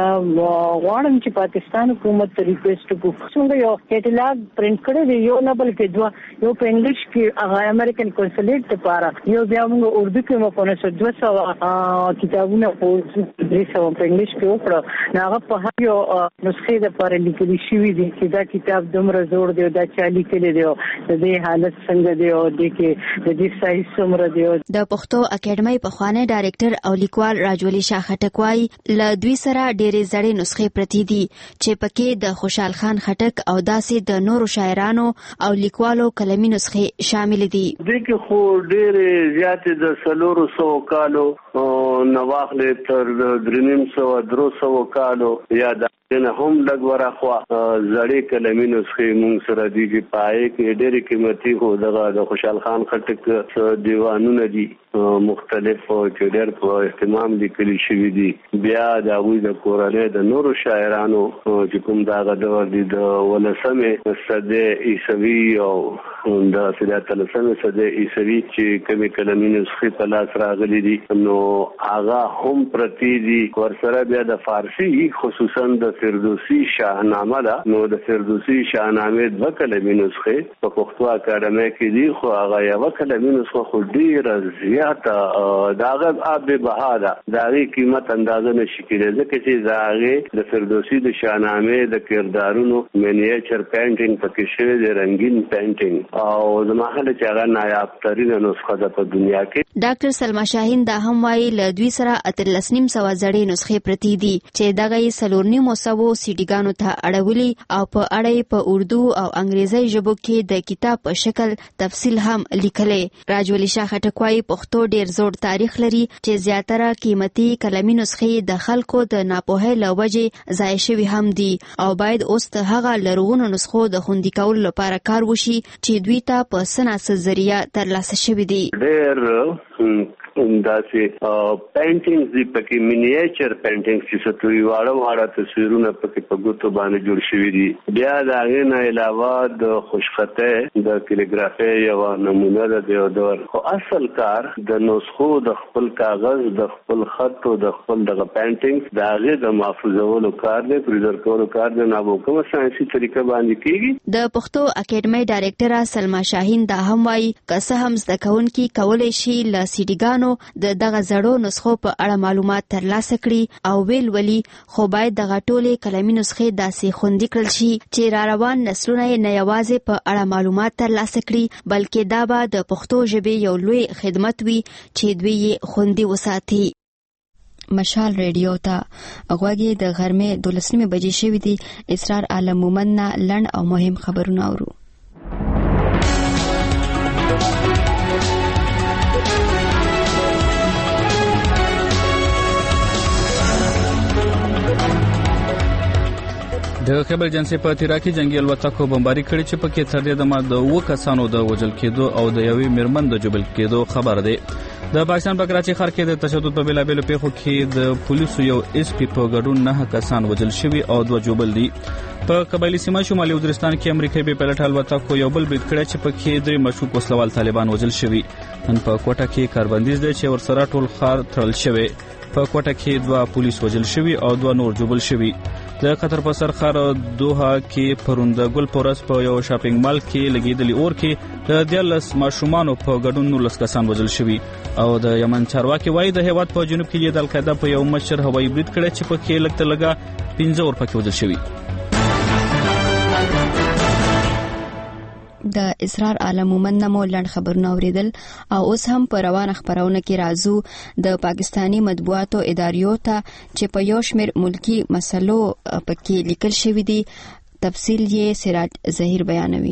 غواړم چې پاکستان حکومت ته ریکویسټ وکړو څنګه یو کیټلاګ پرنٹ کړی دی، یو نه بلکې دوه، یو په انګلیش کې هغه امریکن کنسولیت لپاره، یو بیا موږ اردو کې مو په نسبت دوه سوه کتابونه په درې سوه په انګلیش کې وکړو. نو هغه په هر یو نسخې لپاره لیکل شوي دي چې دا کتاب دومره زوړ دی، دا چا لیکلی دی، د دې حالت څنګه دی او د کې د دې سایز څومره دی. د پښتو اکیډمي پخوانی ډایرکټر او لیکوال راجولي شاه خټک وايي له دوی سره ډېرې زړې نسخې پرتې دي چې پکې د خوشحال خان خټک او داسې د نورو شاعرانو او لیکوالو کلمي نسخې شامل دي. دوی کې خو ډېرې زیاتې د څلورو سوو کالو نواخلې تر درې نیم سوه درې سوو کالو یا د نه هم لږ ورخوا زړې کلمي نسخې مونږ سره دي چې پای کې ډېرې قیمتي خو دغه د خوشحال خان خټک دیوانونه دي مختلف چې ډېر په اهتمام لیکلي شوي دي. بیا د هغوی د کورنۍ د نورو شاعرانو چې کوم دغه دور دي د ولسمې صدۍ عیسوي او د اتلسمې صدۍ عیسوي چې کومې کلمي نسخې په لاس راغلي دي نو هغه هم پرتې دي. ورسره بیا د فارسي خصوصا د فردوسي شاهنامه ده، نو د فردوسي شاهنامې دوه کلمي نسخې په پښتو اکاډمۍ کې دي، خو هغه یوه کلمي نسخه خو ډېره زیاته د هغه آب بها ده، د هغې قیمت اندازه نشي کېدی ځکه چې د هغې د فردوسي د شاهنامې د کردارونو منیچر پینټینګ پکې شوی دی، رنګین پینټینګ، او زما خیال چې هغه نایاب ترینه نسخه ده په دنیا کې. ډاکټر سلما شاهین دا هم وایي له دوی سره اتلس نیم سوه زړې نسخې پرتې دي چې دغه یې څلور نیمو سوو سیډیګانو ته اړولي او په اړه یې په اردو او انګریزي ژبو کې د کتاب په شکل تفصیل هم لیکلی. راجولي شاه خټک وايي پښتو ډېر زوړ تاریخ لري چې زیاتره قیمتي کلمي نسخې د خلکو د ناپوهۍ له وجې ضایع شوي هم دي او باید اوس د هغه لرغونو نسخو د خوندي کولو لپاره کار وشي چې دوی ته په څه ناڅه ذریعه ترلاسه شوي دي. ډېر داسې پینټینګز دي پکې مینیچر پینټینګز چې ستوري واړه واړه تصویرونه پکې په ګوتو باندې جوړ شوي دي. بیا د هغې نه علاوه د خوشخطۍ د کلیګرافۍ یوه نمونه ده د یو دور. خو اصل کار د نسخو د خپل کاغذ د خپل خط او د خپل دغه پینټینګز د هغې د محفوظولو کار دی، پریزر کولو کار دی، نه به کومه ساینسي طریقه باندې کېږي. د پښتو اکیډمۍ ډایرکټره سلما شاهین دا هم وایي که څه هم زده کوونکي کولی شي له سیډیګانو د دغه زړو نسخو په اړه معلومات ترلاسه کړي او ویل ولي، خو باید دغه ټولې کلمي نسخې داسې خوندي کړل شي چې را روان نسلونه یې نه یوازې په اړه معلومات ترلاسه کړي بلکې دا به د پښتو ژبې یو لوی خدمت وي چې دوی یې خوندي وساتي. مشال ریډیو ته غوږی د غرمې دولس نیمې بجې شوي دي. اسرار عالم مومن نه لنډ او مهم خبرونه اورو. د خیبر جنسي په تیرا کې جنگي الوتکو بمباري کړې چې پکې تر دې دمه د اوه کسانو د وژل کېدو او د یوې میرمن د جوبل کېدو خبر دی. د پاکستان په کراچي ښار کې د تشدد په بېلابېلو پیښو کې د پولیسو یو اس پی په ګډون نه کسان وژل شوي او دوه جوبل دي. په قبایلي سیمه شمالي وزیرستان کې امریکایي بې پیلوټ الوتکو یو بل برید کړی چې پکې درې مشکوک وسلوال طالبان وژل شوي. نن په کوټه کې کاربندیز دی چې ورسره ټول ښار تړل شوی. په کوټه کې دوه پولیس وژل شوي او دوه نور جوبل شوي. د قطر په سر ښار دوحه کې پرون د ګل پورس په یو شاپینګ مال کې لګیدلی اور کې د دیارلس ماشومانو په ګډون نولس کسان وژل شوي او د یمن چارواکي وایي د هیواد په جنوب کې د القاعده په یو مشر هوایي برید کړی چې پکې لږ تر لږه پنځه اور پکې وژل شوي. د اسرار عالم مومن نمو لنډ خبرونه اوریدل او اوس هم په روانه خبرونه کې راځو د پاکستانی مطبوعاتو اداریو ته چې په یو شمېر ملکی مسلو پکې لیکل شوی دي. تفصیل یې سراج ظهیر بیانوي.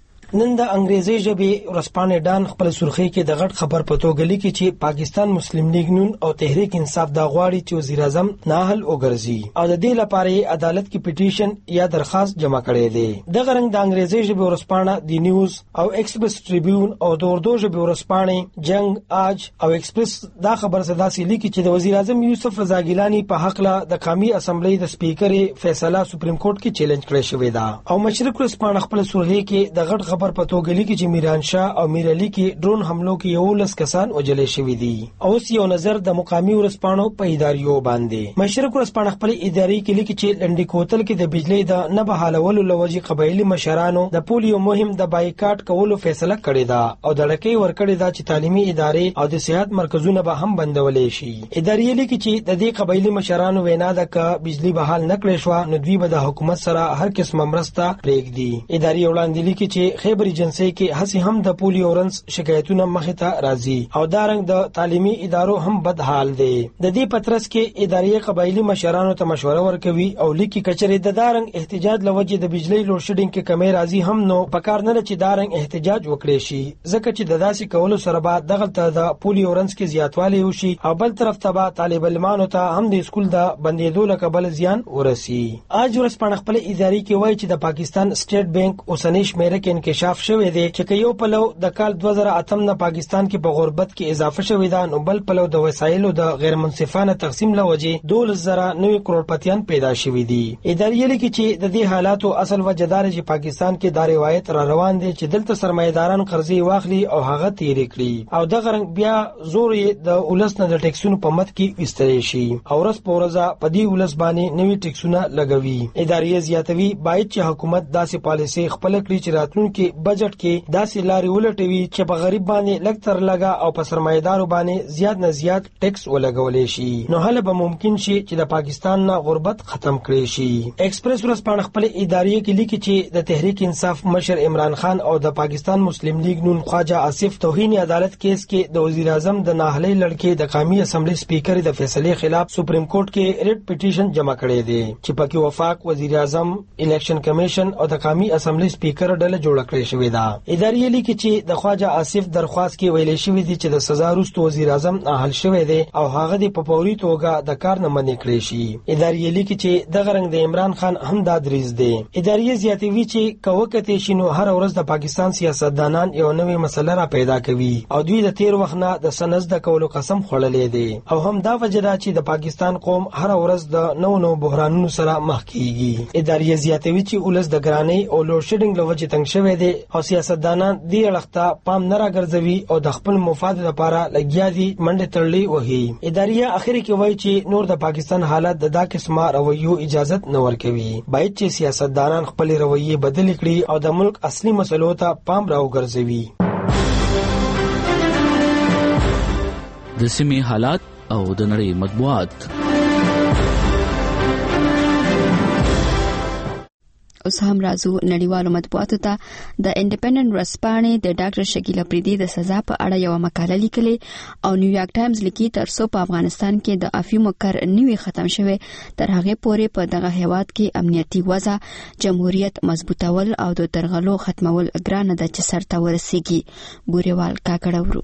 نن د انګریزي ژبې ورځپاڼې ډان خپل سرخی کې د غټ خبر په توګه لیکي چې پاکستان مسلم لیگ نون او تحریک انصاف دا غواړي چې وزیر اعظم ناهل وګرځي او د دې لپاره عدالت کې پټیشن یا درخواست جمع کړي دي. د غرنګ د انګریزي ژبې ورځپاڼه دی نیوز او ایکسپریس ټریبیون او د اردو ژبې ورځپاڼې جنگ آج او ایکسپریس دا خبر صدا سي لیکي چې د وزیر اعظم یوسف رضا ګیلانی په حق له د قومي اسمبلی د سپیکر فیصله سپریم کورټ کې چیلنج کړی شوی دا او مشرق ورځپاڼه خپل سرخی کې د غټ خبر په توګه لیکي چې میران شاه او میر علي کې ډرون حملو کې یو لس کسان وژل شوي دي. اوس یو نظر د مقامي ورځپاڼو په اداریو باندې. مشرق ورځپاڼه خپل اداري کې لیکي چې لنډي کوتل کې د بجلی د نه بحالولو لوجې قبایلی مشرانو د پولیو مهم د بایکاټ کولو فیصله کړې ده او د لکې ورکړې ده چې تعلیمي ادارې او د صحت مرکزونه به هم بندولې شي. اداري لیکي چې د دې قبایلی مشرانو وینا ده چې بجلی بحال نکړې شو نو دوی به د حکومت سره هر قسم مرسته پرېږدي. اداري وړاندې لیکي چې خیبر جنسي کې هسي هم د پولیو اورنس شکایتونه مخې ته راځي او دا رنګ د تعلیمي ادارو هم بد حال دی. د دې پترس کې اداري قبایلی مشرانو ته مشوره ورکوي او لیکي کچره د دارنګ احتجاج لوجې د بجلی لوډ شیډینګ کې کمی راځي هم نو پکار نه چې دارنګ احتجاج وکړي شي ځکه چې د داسې کولو سره بعد دغه ته د پولیو اورنس کې زیاتوالی وشي او بل طرف ته به طالب علمانو ته هم د سکول د بندیدو لکبل زیان ورسي. اج ورځپاڼه خپل اداري کې وایي چې د پاکستان سټیټ بانک اوسنی شمیره کې انکشاف شوی دی چې یو پلو د کال دوه زره اتم نه پاکستان کې په غربت کې اضافه شوی دا نو بل پلو د وسایلو د غیر منصفانه تقسیم لوجې دولس زره نوې کروڑپتیان پیدا شوي دي. اداري لیکي چې د دې حالاتو اصل وجه دا چې پاکستان کې دا روایت را روان دي چې دلته سرمایداران قرضې واخلي او هغه تیرې کړي او د غرنګ بیا زور د ولس نه د ټیکسونو په مت کې وستري شي او ورځ په ورځ په دې ولس باندې نوې ټیکسونه لګوي. اداري زیاتوي باید چې حکومت داسې پالیسي خپل کړي چې راتلونکي بجټ کې داسې لارې ولټوي چې په غریب باندې لږ تر لږه او په سرمایدارو باندې زیات نه زیات ټیکس ولګولې شي نو هله به ممکن شي چې د پاکستان نه غربت ختم کړي شي. ایکسپریس ورځپاڼه خپل اداري کې لیکي چې د تحریک انصاف مشر عمران خان او د پاکستان مسلم لیگ نون خواجه آصف توهین عدالت کیس کې د وزیر اعظم د ناهلي لړکې د قومي اسمبلی سپیکر د فیصلې خلاف سپریم کورټ کې ریټ پټیشن جمع کړی دی چې پکې وفاق وزیر اعظم الیکشن کمیشن او د قومي اسمبلی سپیکر ډله جوړ کړې کړې شوې ده. اداري لیک چې د خواجه آصف درخواست کې ویل شوی دی چې د سزا وروسته وزیر اعظم اهل شوی دی او هغه د په فوري توګه د کار نه منې کړی شي. اداري لیک چې د غرنګ د عمران خان هم دا دریز دی. اداري زیاتوي چې کوکته شنو هر ورځ د پاکستان سیاستدانان یو نوې مسله را پیدا کوي او دوی د تیر وخت نه د سنز د کولو قسم خوړلې دي او هم دا وجه ده چې د پاکستان قوم هر ورځ د نو نو بحرانونو سره مخ کیږي. اداري زیاتوي چې ولس د ګرانۍ او لوډ شیډینګ له وجې تنګ شوی دی او سیاستدانان دې اړخ پام نه راګرځوي او د خپل مفاد لپاره لګیا دي منډه تړلې وهي. اداري اخر کې وایي چې نور د پاکستان حالت د دا قسمه رویو اجازه نه ورکوي. باید چې سیاستدانان خپل رویه بدل کړي او د ملک اصلي مسلو ته پام راوګرځوي. د سیمې حالات او د نړۍ مطبوعات. اوس هم راځو نړیوالو مطبوعاتو ته. د انډیپندنت ورځپاڼې د ډاکټر شکیل افریدي د سزا په اړه یو مقاله لیکلې او نیویارک ټایمز لیکي تر څو په افغانستان کې د افیمو کار نوي ختم شوی تر هغه پورې په دغه هیواد کې امنیتي وضع جمهوریت مضبوطول او د درغلو ختمول ګرانه ده چې سرته ورسیږي. بوريوال کاکړورو.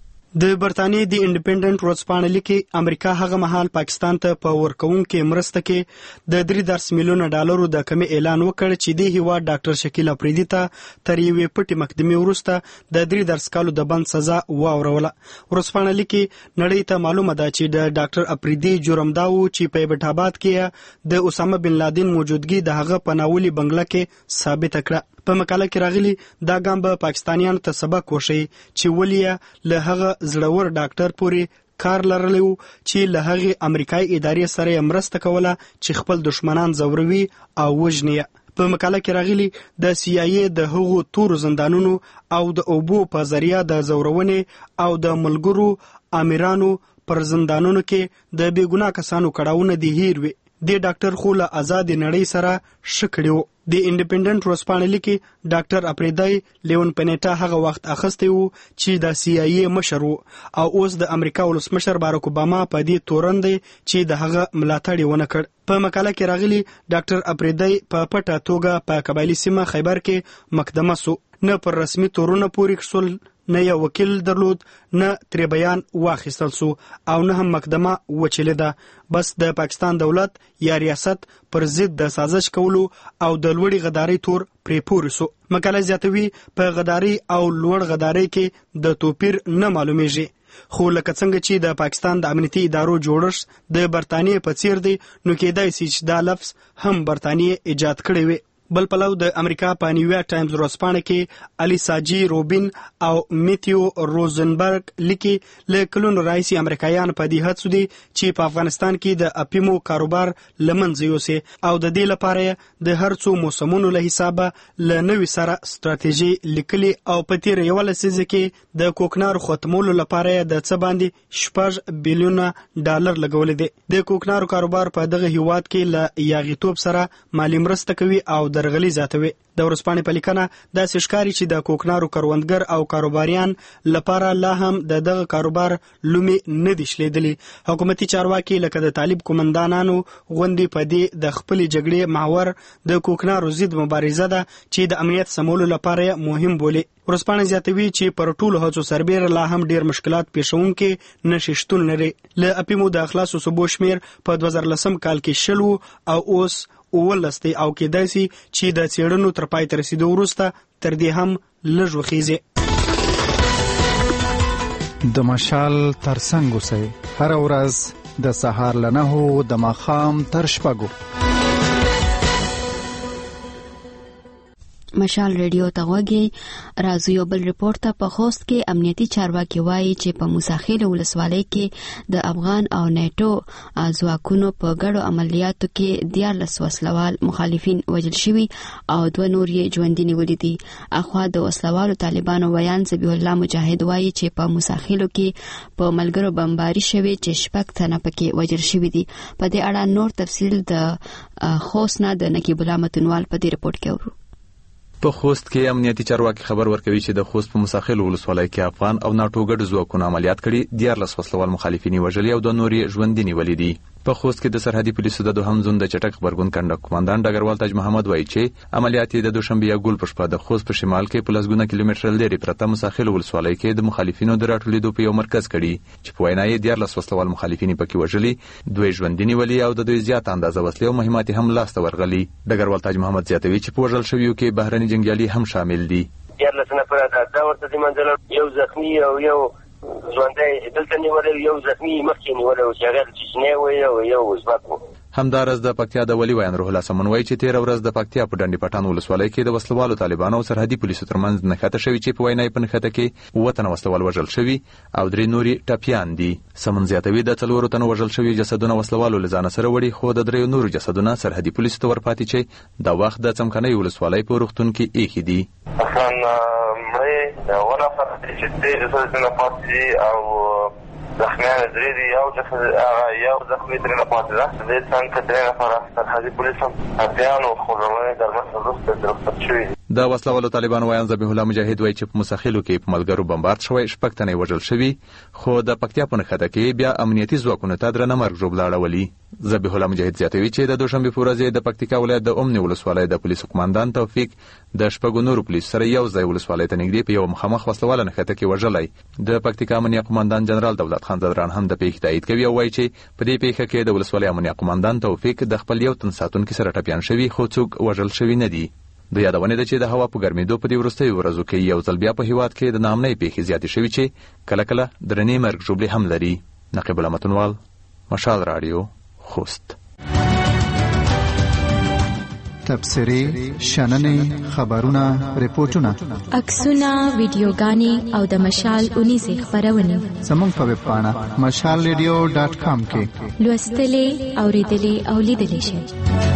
د برتانیې د انډیپندنت ورځپاڼې لیکي امریکا هغه مهال پاکستان ته په ورکوونکې مرسته کې د درې دېرش میلیونه ډالرو د کمی اعلان وکړ چې د هیواد ډاکټر شکیل افریدي ته تر یوې پټې مقدمې وروسته د درې دېرش کالو د بند سزا واوروله. ورځپاڼه لیکي نړۍ ته معلومه ده چې د ډاکټر افریدي جرم دا و چې په ایبټ آباد کې د اسامه بن لادن موجودګي د هغه په ناولي بنگله کې ثابت کړه. په مقاله کې راغلي دا ګام به پاکستانیانو ته سبق وشي چې ولې له هغه زړور ډاکټر پورې کار لرلی و چې له هغې امریکایي ادارې سره یې مرسته کوله چې خپل دشمنان ځوروي او وژني. په مقاله کې راغلي د سی آی ای د هغو تورو زندانونو او د اوبو په ذریعه د زورونې او د ملګرو امیرانو پر زندانونو کې د بې ګناه کسانو کړاوونه دي هیر وي. د ډاکټر خو له آزاد نړۍ سره شکړي وو. د انډیپندنت ورځپاڼې لیکي ډاکټر اپریدی لیون پنیټا هغه وخت اخستی وو چې د سی آی ای مشر وو او اوس د امریکا ولسمشر باراک اوباما په دې تورن دی چې د هغه ملاتړ ونه کړ. په مقاله کې راغلي ډاکټر اپریدی په پټه توګه په قبایلی سیمه خیبر کې مقدمه سو. نه پر رسمي تورونه پورې کسول، نه یو وکیل درلود، نه تری بیان واخیستل سو او نه هم مقدمه وچلیده. بس د پاکستان دولت یا ریاست پر ضد د سازش کولو او د لوړی غداري تور پرې پورې سو. مقاله زیاتوي په غداري او لوړ غداري کې د توپیر نه معلومیږي. خو لکه څنګه چې د پاکستان د امنیتي ادارو جوړښت د برتانیې په څیر دی نو کېدای شي چې دا لفظ هم برتانیې ایجاد کړی وي. بل پلو د امریکا په نیویارک ټایمز ورځپاڼه کې علي ساجي روبین او میتیو روزنبرګ لیکي له کلونو راهیسې امریکایان په دې هڅو دي چې په افغانستان کې د اپیمو کاروبار له منځه یوسي او د دې لپاره د هر څو موسمونو له حسابه له نوې سره ستراتیژي لیکلي او په تیر یو لسیزه کې د کوکنارو ختمولو لپاره د څه باندې شپږ بیلیونه ډالر لګولې دي. د کوکنارو کاروبار په دغه هیواد کې له یاغیتوب سره مالی مرسته کوي او درغلي زیاتوي. د ورځپاڼې په لیکنه داسې ښکاري چې د کوکنارو کروندګر او کاروباریان لپاره لا هم د دغه کاروبار لومې نه دي شلیدلي. حکومتي چارواکي لکه د طالب قومندانانو غوندې په دې د خپلې جګړې محور د کوکنارو ضد مبارزه ده چې د امنیت سمولو لپاره مهم بولي. ورځپاڼه زیاتوي چې پر ټولو هڅو سربیره لا هم ډیر مشکلات پیښونکي نشي شتون لري. له اپیمو د اخلاصو صوبو شمیر په دوه زره لسم کال کې شل او اوس ولسته او کېدای شي چې د څېړنو تر پای ته رسیدو وروسته تر دې هم لږ وخیږي. د مشال ترڅنګ اوسئ هر ورځ د سهار له نهو د ماښام تر شپږو. مشال ریډیو ته غوږی. راځو یو بل ریپورت ته. په خوست کې امنیتي چارواکي وایي چې په موساخیل ولسوالۍ کې د افغان او نیټو ځواکونو په ګډو عملیاتو کې دیارلس وسلوال مخالفین وژل شوي او دوه نور یې ژوندي نیولي دي. اخوا د وسلوالو طالبانو ویان ذبیح الله مجاهد وایي چې په موساخیلو کې په ملګرو بمباري شوي چې شپږ تنه پکې وژل شوي دي. په دې اړه نور تفصیل د خوست نه د نقیب الله متنوال په دې ریپورت کې اورو. په خوست کې امنیتي چارواکي خبر ورکوي چې د خوست په موساخیل ولسوالۍ کې افغان او ناټو ګډ ځواکونو عملیات کړي، دیارلس وسلوال مخالفین وژلي او د نورې ژوندي نیولي دي. په خوست کې د سرحدي پولیسو د دوهم زون د چټک خبرګون کنډک کمانډان ډګروال تاج محمد وایي چې عملیات د دوشنبه یا ګول په شپه د خوست په شمال کې په لسګونه کیلومتره لرې پرته مساخیل ولسوالۍ کې د مخالفینو د راټولېدو په یو مرکز کړي چې په وینا یې دیارلس وسلوال مخالفین پکې وژلي دوی ژوندي نیولي او د دوی زیات اندازه وسلې او مهمات هم لاسته ورغلي. ډګروال تاج محمد زیاتوي چې په وژل شویو کې بهرني جنګیالي هم شامل دي. دیارلس نفره دا ورته د منځله یو زخمي او یو ژوندی دلته نیولې یو زخمي مخکې نیولې او چې هغه چشنې وایي او یو ازبک و. همدارس د پکتیا د ولي ویان روح الله سمون وایي چې تېره ورځ د پکتیا په ډنډې پټان ولسوالۍ کې د وسلوالو طالبانو او سرحدي پولیسو ترمنځ نښته شوې چې په وینا یې په نښته کې اووه تنه وسلوال وژل شوي او درې نورې ټپیان دي. سمون زیاتوي د څلورو تنو وژل شوي جسدونه وسلوالو له ځانه سره وړي خو د دریو نورو جسدونه سرحدي پولیسو ته ورپاتې چې د وخت د څمکنۍ ولسوالۍ په روغتون کې ایښي دي. مړی اوه نفر دي چې درې جسدونه پاتې دي او زخمیان درې دي یو جسد یو زخمي درې نه پاتې ده. دې څنګ کې درې نفره سرحدي پولیس هم ټپیان او خو لومړی درمل وروسته رخصت شوي دي. د وسلوالو طالبانو ویان ذبیح الله مجاهد وایي چې په مساخیلو کې په ملګرو بمبارد شوی شپږ تنې وژل شوي خو د پکتیا په نښته کې بیا امنیتي ځواکونو ته درنه مرګ ژوبله اړولي. ذبیح الله مجاهد زیاتوي چې د دوشنبې په ورځ د پکتیکا ولایت د امني ولسوالۍ د پولیسو قماندان توفیق د شپږو نورو پولیسو سره یو ځای ولسوالۍ ته نږدې په یو مخامخ وسلواله نښته کې وژلی. د پکتیکا امنیه قماندان جنرال دولت خان زدران هم د پیښې تایید کوي او وایي چې په دې پیښه کې د ولسوالۍ امنیه قماندان توفیق د خپل یو تن ساتونکي سره ټپیان شوي خو څوک وژل شوي نه دي. د یادونې ده چې د هوا په ګرمېدو په دې وروستیو ورځو کې یو ځل بیا په هېواد کې د ناامنۍ پیښې زیاتې شوي چې کله کله درنې مرګ ژوبلې هم لري. نقیب الله متنوال، مشال راډیو، خوست. تبصرې، شننې، خبرونه، ریپورټونه، عکسونه، ویډیوګانې او د مشال اونیزې خپرونې زموږ په ویب پاڼه مشال ریډیو ډاټ کام کې لوستلې، اورېدلې او لیدلې شئ.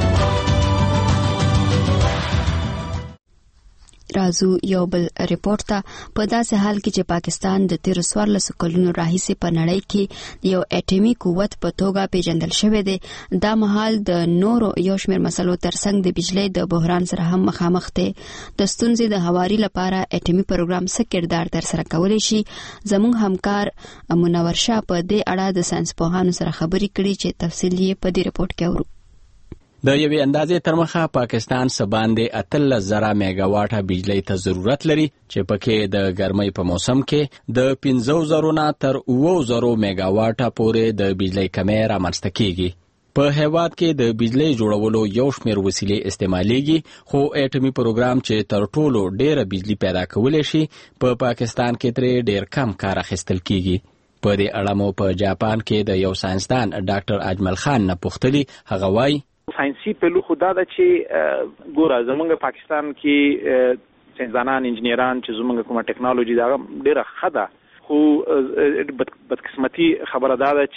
رازو یو بل ریپورت ته په داسې حال کې چې پاکستان د تیر څوارلسو کلونو راهیسې په نړۍ کې یو اټومي قوت په توګه پیژندل شوی دی، دا مهال د نورو یو شمېر مسلو ترڅنګ د بجلی د بحران سره هم مخامخ دی. د ستونزې د هواري لپاره اټومي پروګرام څه کردار ترسره کولی شي؟ زموږ همکار منور شاه په دې اړه د ساینسپوهانو سره خبرې کړي چې تفصیل یې په دې ریپورت کې اورو. د یوې اندازې تر مخه پاکستان څه باندې اتلس زره میګا واټه بجلی ته ضرورت لري چې پکې د ګرمۍ په موسم کې د پنځو زرو نه تر اوو زرو میګا واټه پورې د بجلی کمۍ رامنځته کیږي. په هیواد کې د بجلی جوړولو یو شمېر وسیلې استعمالیږي خو اټومي پروګرام چې تر ټولو ډیره بجلی پیدا کولی شي په پا پاکستان کې ترې ډیر کم کار اخیستل کیږي. په دې اړه مو په جاپان کې د یو ساینسدان ډاکټر اجمل خان نه پوښتلي. هغه وایي ساینسي پهلو خو دا ده چې ګوره زمونږ پاکستان کې ساینسدانان انجینران چې زمونږ کومه ټیکنالوژي دا ډیره ښه ده خو بدقسمتي خبره دا ده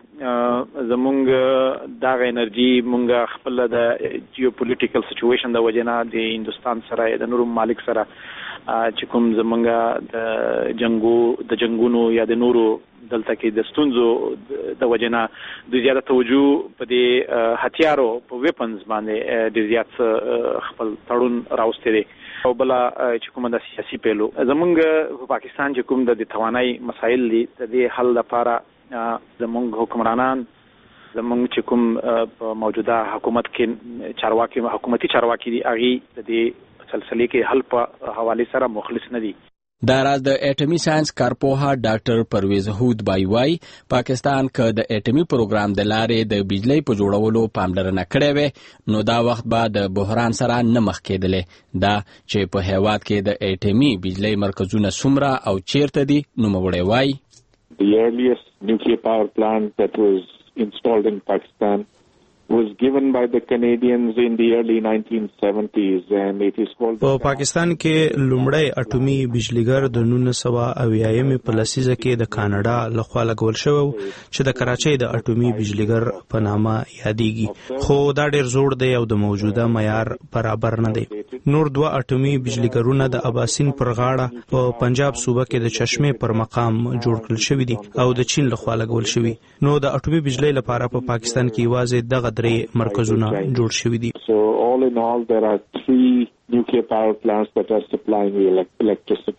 چې زمونږ دغه انرژي مونږ خپل د جیوپولیټیکل سچویشن د وجې نه د هندوستان سره د نورو ممالک سره چې کوم زمونږ د جنګو د جنګونو یا د نورو دلته کې د ستونزو د وجې نه د زیاته توجه په دې هتیارو په ویپنز باندې ډېر زیات خپل تړون راوستی دی. او بله چې کومه د سیاسي پهلو زمونږ په پاکستان چې کوم د توانایي مسایل دي د دې حل لپاره زمونږ حکمرانان زمونږ چې کوم په موجوده حکومت کې چارواکي حکومتي چارواکي دي هغې د دې سلسلې کې حل په حوالې سره مخلص نه دي. دا راز د اټومي ساينس کارپوها ډاکټر پرویز هود بای وای پاکستان که د اټومي پروګرام د لارې د بجلی په جوړولو پاملرنه کړې وي نو دا وخت به د بحران سره نه مخ کېدلې. دا چې په هیواد کې د اټومي بجلی مرکزونه څومره او چیرته دي نوموړی وای The earliest nuclear power plant that was installed in Pakistan was given by the Canadians in the early nineteen seventies and it is called په پاکستان کې لومړی اټومي بجلیګر د نولس سوه اویایمې په لسیزه کې د کاناډا لخوا لګول شوی چې د کراچۍ د اټومي بجلیګر په نامه یادېږي خو دا ډېر زوړ دی او د موجوده معیار برابر نه دی. نور دوه اټومي بجلیګرونه د اباسین پر غاړه په پنجاب صوبه کې د چشمې پر مقام جوړ کړل شوي دي او د چین لخوا لګول شوي. نو د اټومي بجلی لپاره په پاکستان کې یوازې دغه درې مرکزونه جوړ شوي دي. So all in all there are three nuclear power plants that are supplying the electricity.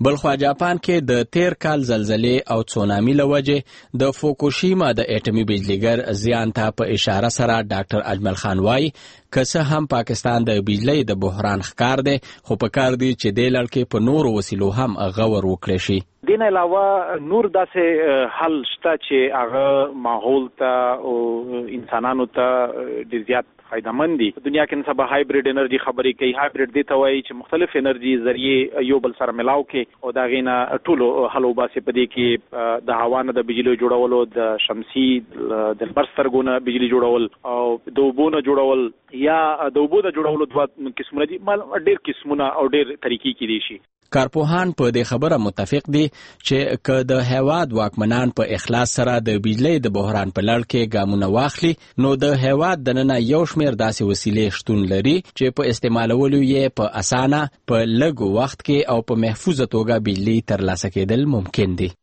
بلخوا جاپان کې د تیر کال زلزلې او تسونامي له وجې د فوکوشیما د اټومي بجلیګر زیان ته په اشاره سره ډاکټر اجمل خان وایي که څه هم پاکستان د بجلی د بحران ښکار دی خو په کار دی چې دې لړ په نورو وسیلو هم غور وکړي شي. دین علاوه نور داسې حل شته چې هغه ماحول ته او انسانانو ته ډیر زیات فائدمن دي. دنیا کې نسبه هایبرید انرژي خبرې کوي. هایبرید دي ته وایي چې مختلف انرژي ذریعے یو بل سره ملاو کې او دا غینه ټولو حل وباسي په دې کې د هوا نه د بجلی جوړولو، د شمسي د برسترګونه بجلی جوړول او د اوبو نه جوړول یا د اوبو د جوړولو دوه قسمونه دي. ډیر قسمونه او ډیر طریقې کې دي شي. کارپوهان په دې خبره متفق دي چې که د هیواد واکمنان په اخلاص سره د بجلی د بحران په لړ کې ګامونه واخلي نو د هیواد دننه یو شمېر داسې وسیلې شتون لري چې په استعمالولو یې په اسانه په لږ وخت کې او په محفوظه توګه بجلی ترلاسه کېدل ممکن دي.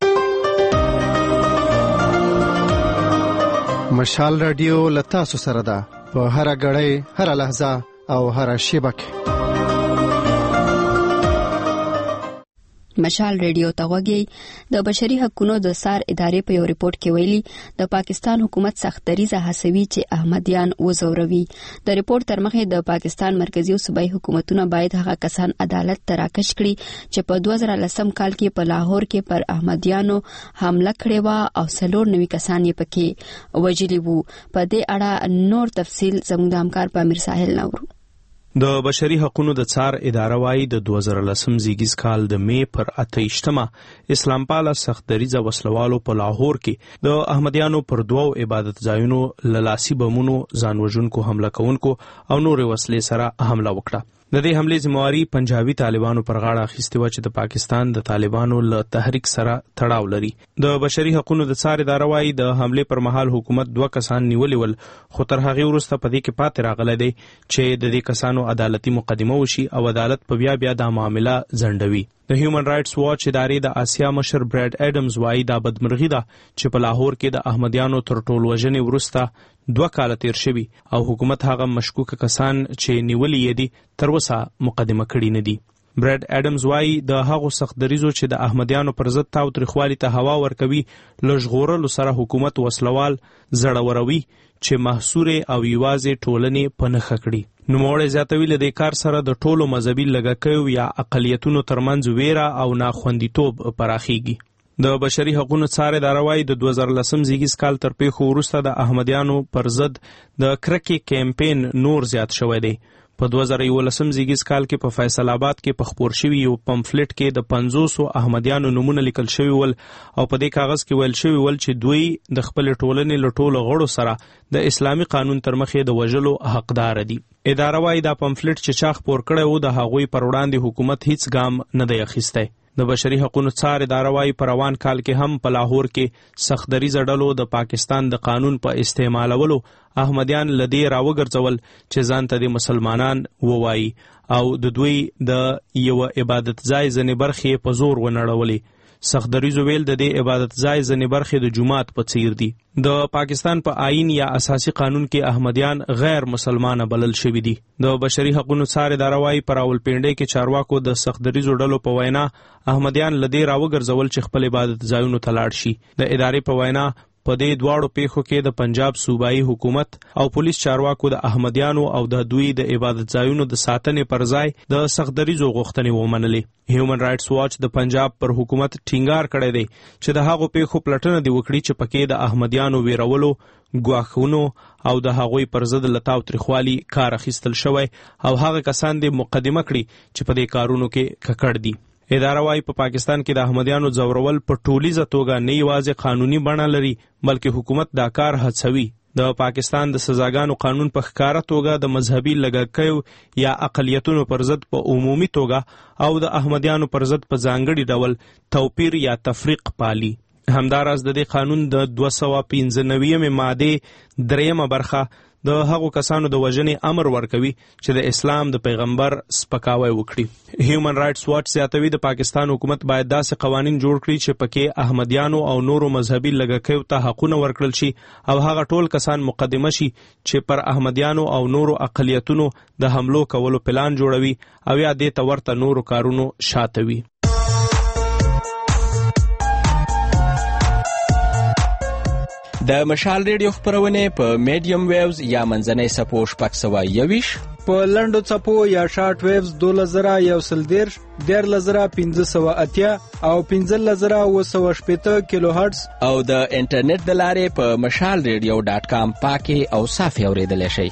مشال رادیو لتاسو سره ده په هر غړی، هر لحظه او هر شیبه کې. مشال ریډیو ته غوږی. د بشري حقوقو د سار ادارې په یو ریپورت کې ویلي د پاکستان حکومت سختدریزه هڅوي چې احمدیان وزوروي. د ریپورت تر مخه د پاکستان مرکزی او صوبایي حکومتونه باید هغه کسان عدالت ته راکش کړي چې په دوه زره لسم کال کې په لاهور کې پر احمدیانو حمله کړې و او څلور نوي کسان یې پکې وژلي وو. په دې اړه نور تفصیل زموږ د همکار پامیر ساحل نورو. د بشري حقوقو د څار اداره وايي د دوه زره لسم زیږیز کال د می پر اتهشتمه اسلام پاله سختدریزه وسلوالو په لاهور کې د احمدیانو پر دوو عبادت ځایونو للاسي بمونو ځانوژونکو حمله کوونکو او نور وسلې سره حمله وکړه. د دې حملې ذمہواری پنجابي طالبانو پر غاړه اخیستې و چې د پاکستان د طالبانو له تحریک سره تړاو لري. د بشري حقوقو د څار اداره وايي د حملې پر مهال حکومت دوه کسان نیولي ول خو تر هغه وروسته په دې کې پاتې راغلی دی چې د دې کسانو عدالتي مقدمه وشي او عدالت په بیا بیا د معامله ځنډوي. د هیومن رائټس واچ ادارې د آسیا مشر براد اډمز وايي دا بدمرغي ده چې په لاهور کې د احمدیانو تر ټول وژنې وروسته دوه کاله تیر شوي او حکومت هغه مشکوک کسان چې نیولي یې دي تر اوسه مقدمه کړي نه دي. براد اډمز وايي د هغو سختدریزو چې د احمدیانو پر ضد تاوتریخوالي ته هوا ورکوي له ژغورلو سره حکومت وسلوال زړوروي چې محصورې او یوازې ټولنې په نښه کړي. نوموړی زیاتوي له دې کار سره د ټولو مذهبي لږکیو یا اقلیتونو ترمنځ ویره او ناخوندیتوب پراخیږي. د بشري حقوقو څار اداره وايي د دوه زره لسم زیږیز کال تر پیښو وروسته د احمدیانو پر ضد د کرکې کیمپین نور زیات شوی دی. په دوه زره یولسم زیږیز کال کې په فیصل آباد کې په خپور شوي یو پمفلټ کې د پنځوسو احمدیانو نومونه لیکل شوي ول او په دې کاغذ کې ویل شوي ول چې دوی د خپل ټولنې له ټولو غړو سره د اسلامي قانون تر مخې د وژلو حقدار دي. اداره وايي دا پمفلټ چې چا خپور کړی و د هغوی پر وړاندې حکومت هیڅ ګام نه دی اخیستی. د بشري حقوقو څار اداره وايي په روان کال کې هم په لاهور کې سختدریزه ډلو د پاکستان د قانون په استعمالولو احمدیان له دې راوګرځول چې ځان ته د مسلمانان ووایي او د دوی د یو عبادت ځای ځینې برخې په زور ونړولې. سختدریزو ویل د دې عبادت ځای ځینې برخې د جومات په څیر دي. د پاکستان په آئین یا اساسي قانون کې احمدیان غیر مسلمانه بلل شوي دي. د بشري حقوقو څار اداره وايي په راولپنډۍ کې چارواکو د سختدریزو ډلو په وینا احمدیان له دې راوګرځول چې خپل عبادت ځایونو ته لاړ شي. د ادارې په وینا په دې دواړو پیښو کې د پنجاب صوبایي حکومت او پولیس چارواکو د احمدیانو او د دوی د عبادت ځایونو د ساتنې پر ځای د سختدریزو غوښتنې ومنلې. هیومن رائټس واچ د پنجاب پر حکومت ټینګار کړی دی چې د هغو پیښو پلټنه دی وکړي چې پکې د احمدیانو ویرولو، ګواښونو او د هغوی پر ضد له تاوتریخوالي کار اخیستل شوی او هغه کسان دی مقدمه کړي چې په دې کارونو کې ککړ دي. اداره وايي په پاکستان کې د احمدیانو ځورول په ټولیزه توګه نه یوازې قانوني بڼه لري بلکې حکومت دا کار هڅوي. د پاکستان د سزاګانو قانون په ښکاره توګه د مذهبي لږکیو یا اقلیتونو پر ضد په عمومي توګه او د احمدیانو پر ضد په ځانګړي ډول توپیر یا تفریق پالي. همداراز د دې قانون د دوه سوه پنځه نوي مادې دریمه برخه د هغو کسانو د وژنې امر ورکوي چې د اسلام د پیغمبر سپکاوی وکړي. هیومن رائټس واچ زیاتوي د پاکستان حکومت باید داسې قوانین جوړ کړي چې پکې احمدیانو او نورو مذهبي لږکیو ته حقونه ورکړل شي او هغه ټول کسان مقدمه شي چې پر احمدیانو او نورو اقلیتونو د حملو کولو پلان جوړوي او یا دې ته ورته نورو کارونو شاته وي. د مشال ریډیو خبرونه په میډیم ویوز یا منځنۍ سپو شپږ سوه یویش، په لنډو څپو یا شارټ ویوز دوله زره یو سل دیرش، دیارلس زره پنځه سوه اتیا او پنځلس زره اووه سوه شپېته کیلو هرټز، او د انټرنیټ د لارې په مشال ریډیو ډاټ کام پاکي او صافي اوریدلی شئ.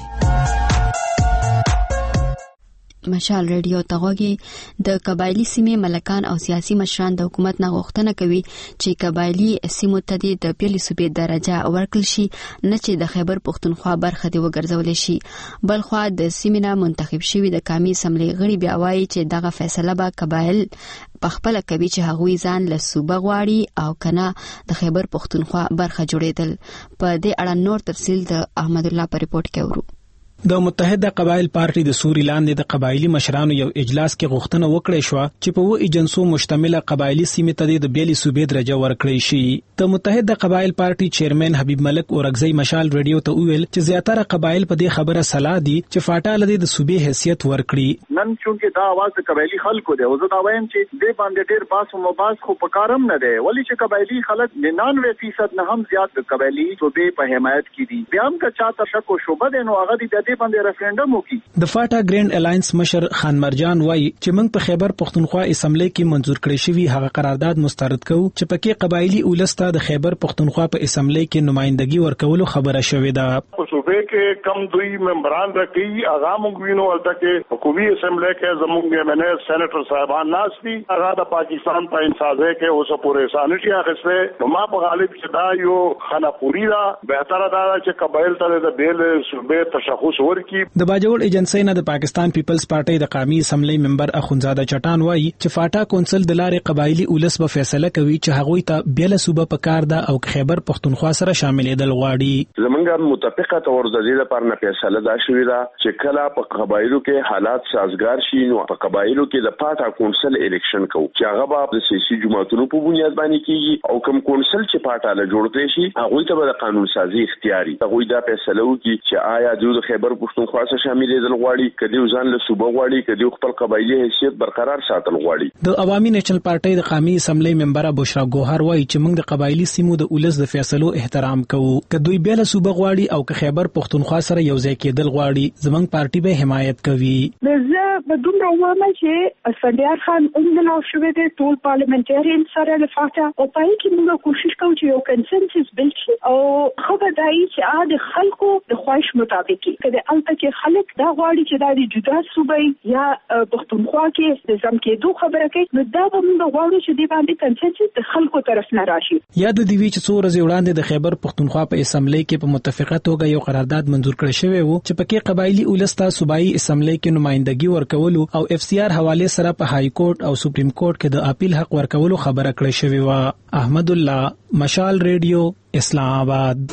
مشال ریډیو ته غوږی د قبایلی سیمې ملکان او سیاسي مشران د حکومت نه غوښتنه کوي چې قبایلی سیمو ته د بیلې صوبې درجه ورکړل شي، نه چې د خیبر پښتونخوا برخه دی وګرځول شي. بل خو د سیمې نه منتخب شوی د قومي اسمبلی غړي بیا وایي چې دغه فیصله به قبایل پخپله کوي چې هغوی ځان له صوبه غواړي او کنه د خیبر پښتونخوا برخه جوړېدل. په دې اړه نور تفصیل د احمد الله په ریپورت کې ورو. د متحده قبایل پارټي د سوري لاندې د قبایلی مشرانو یو اجلاس کې غوښتنه وکړې شو چې په و ایجنسو مشتمله قبایلی سیمې ته د بیلې صوبې درجه ورکړې شي. د متحده قبایل پارټي چیرمن حبیب ملک اورګزی مشال ریډیو ته ویل چې زیاتره قبایل په دې خبره سلا دي چې فاټا لدی د صوبې حیثیت ورکړي. نن چونکې دا आवाज د قبایلی خلکو دی او زه دا وایم چې دې باندې ډېر باس او مباس خو په کارم نه دی، ولی چې قبایلی خلک ننانوے فیصد نه هم زیات د قبایلی صوبې په حمایت کې دي. بیا هم که چاته شک او شوبه دی نو هغه د دې باندې ریفرندم وکړي. د فاټا ګرینډ الاینس مشر خان مرجان وایي چې موږ په خیبر پښتونخوا اسمبلی کې منظور کړی شوی هغه قرارداد مسترد کوو چې پکې قبایلی اولسته د خیبر پښتونخوا په اسمبلی کې نمائندګي ورکولو خبره شوې ده. په صوبې کې کم دوی ممبران راکړي هغه موږ وینو ولته کې حکومي اسمبلی کې زموږ ایم ان اے سېنیټر صاحبان ناس دي، هغه د پاکستان په انسازه کې اوس پورې سانټي اخیسته. نو ما په غالب چې دا یو خناپوري دا بهتره دا چې قبایل ته د بیل صوبې تشخص ورکړي. د باجوړ ایجنسی نه د پاکستان پیپلز پارټي د قومي اسمبلی ممبر اخونزاده چټان وایي چې فاټا کونسل د لارې قبایلی اولس به فیصله کوي چې هغوی ته بیل صوبه پکار ده او خیبر پښتونخوا سره شاملېدل غواړي. زمونږ متفقه تور د دې لپاره نه فیصله دا شوې ده چې کله په قبایلو کې حالات سازگار شي نو په قبایلو کې د فاټا کونسل الیکشن کوي چې هغه به د سیاسي جماعتونو په بنیاد باندې کیږي او کوم کونسل چې فاټا له جوړ کړي شي هغه ته به د قانون سازي اختیاري هغه دا فیصله وکړي چې آیا د خیبر پښتونخوا سره شاملېدل غواړي کدی ځان له صوبه غواړي کدی خپل قبایلی حیثیت برقرار ساتل غواړي. د عوامي نیشنل پارټي د قومي اسمبلی ممبر بشرا ګوهر وایي چې موږ د قبایلی سیمو د اولس د فیصلو احترام کوو، کدوې بیل صوبه غواړي او که خیبر پښتونخوا سره یو ځای کېدل غواړي زمونږ پارټي به حمایت کوي. زه په دومره وایم چې اسفندیار خان اومنه شوې ده ټول پارلیمنټریان سره د فاټا او پای کې موږ کوشش کوو چې یو کنسنسس بل شي او خبرداري چې ا د خلکو د خواهش مطابق کړي البته کې خلک دا غواړي چې دا د جدا صوبې یا پښتونخوا کې د ځم کېدو خبره کوي نو دا به موږ غواړو چې د باندې کنسنسس د خلکو طرف نه راشي. یاد دی وی چې څو ورځې وړاندې د خیبر پښتونخوا په اسمبلی کې په متفقه توګه یو قرارداد منظور کړی شوی وو چې پکې قبایلی اولسته صوبایي اسمبلی کې نمائندګي ورکولو او اف سی آر حواله سره په های کورټ او سپریم کورټ کې د اپیل حق ورکولو خبره کړې شوی و. احمد الله، مشال ریډیو، اسلام آباد.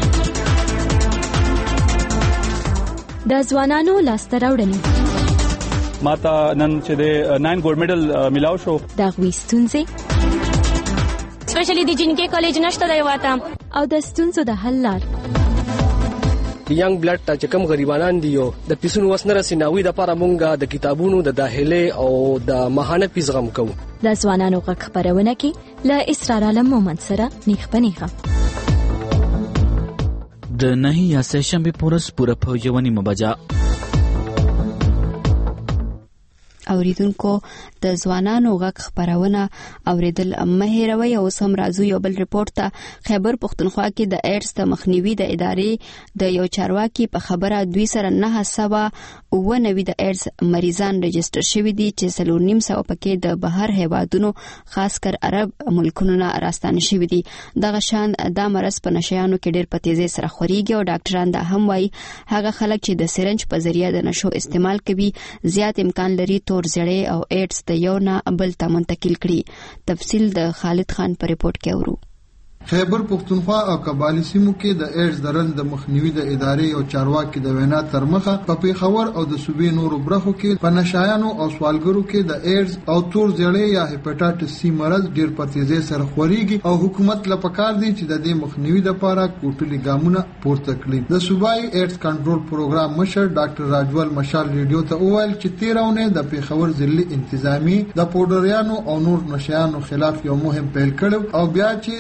د ځوانانو لاسته راوړنې ماته نن چې د ناین ګولډ میډل ملاو شو د غوي ستونزې سپیشلی د جنکې کالج نشته دی واته او د ستونزو د حل لار ینګ بلډ ته چې کوم غریبانان دي د پیسونو وسنه رسیناوي د لپاره مونږه د کتابونو د داخله او د مهانه پیس غم کوو. د ځوانانو غږ خبرونه کې ل اسرار عالم مومند سره نیخ پنیخه د نهي یا سشنبه پورس پوره په یونی مبجا اوریدونکو د ځوانانو غږ خبرونه اوریدل مه هیروي. او سم راځو یو بل ریپورت ته. خیبر پښتونخوا کې د ایډز د مخنیوي د ادارې د یو چارواکي په خبره دوی سره نه سوا اوه نوي د ایډز مریضان رجستر شوي دي چې څلور نیم سوه پکې د بهر هیوادونو خاص کر عرب ملکونو نه راستانه شوي دي. دغه شان دا مرض په نشیانو کې ډېر په تیزۍ سره خوريږي او ډاکټران دا هم وایي هغه خلک چې د سرنج په ذریعہ د نشو استعمال کوي زیات امکان لري تور زړې او ایډز د یو نه بل ته منتقل کړي. تفصیل د خالد خان په ریپورت کې اورو. خیبر پښتونخوا او قبایلی سیمو کې د ایډز درل د مخنیوي د ادارې او چارواکي د وینا تر مخه په پیښور او د صوبې نورو برخو کې په نشایانو او سوالګرو کې د ایډز او تور زړې یا هپاتایټس سی مرض ډېر په تیزۍ سره خوريږي او حکومت له پکار دی چې د دې مخنیوي لپاره کوټلي ګامونه پورته کړي. د صوبایي ایډز کنټرول پروګرام مشر ډاکټر راجول مشال ریډیو ته وویل چې تیرونه د پیښور ضلعي انتظامی د پودریانو او نور نشایانو خلاف یو مهم پیل کړو او بیا چې د نیول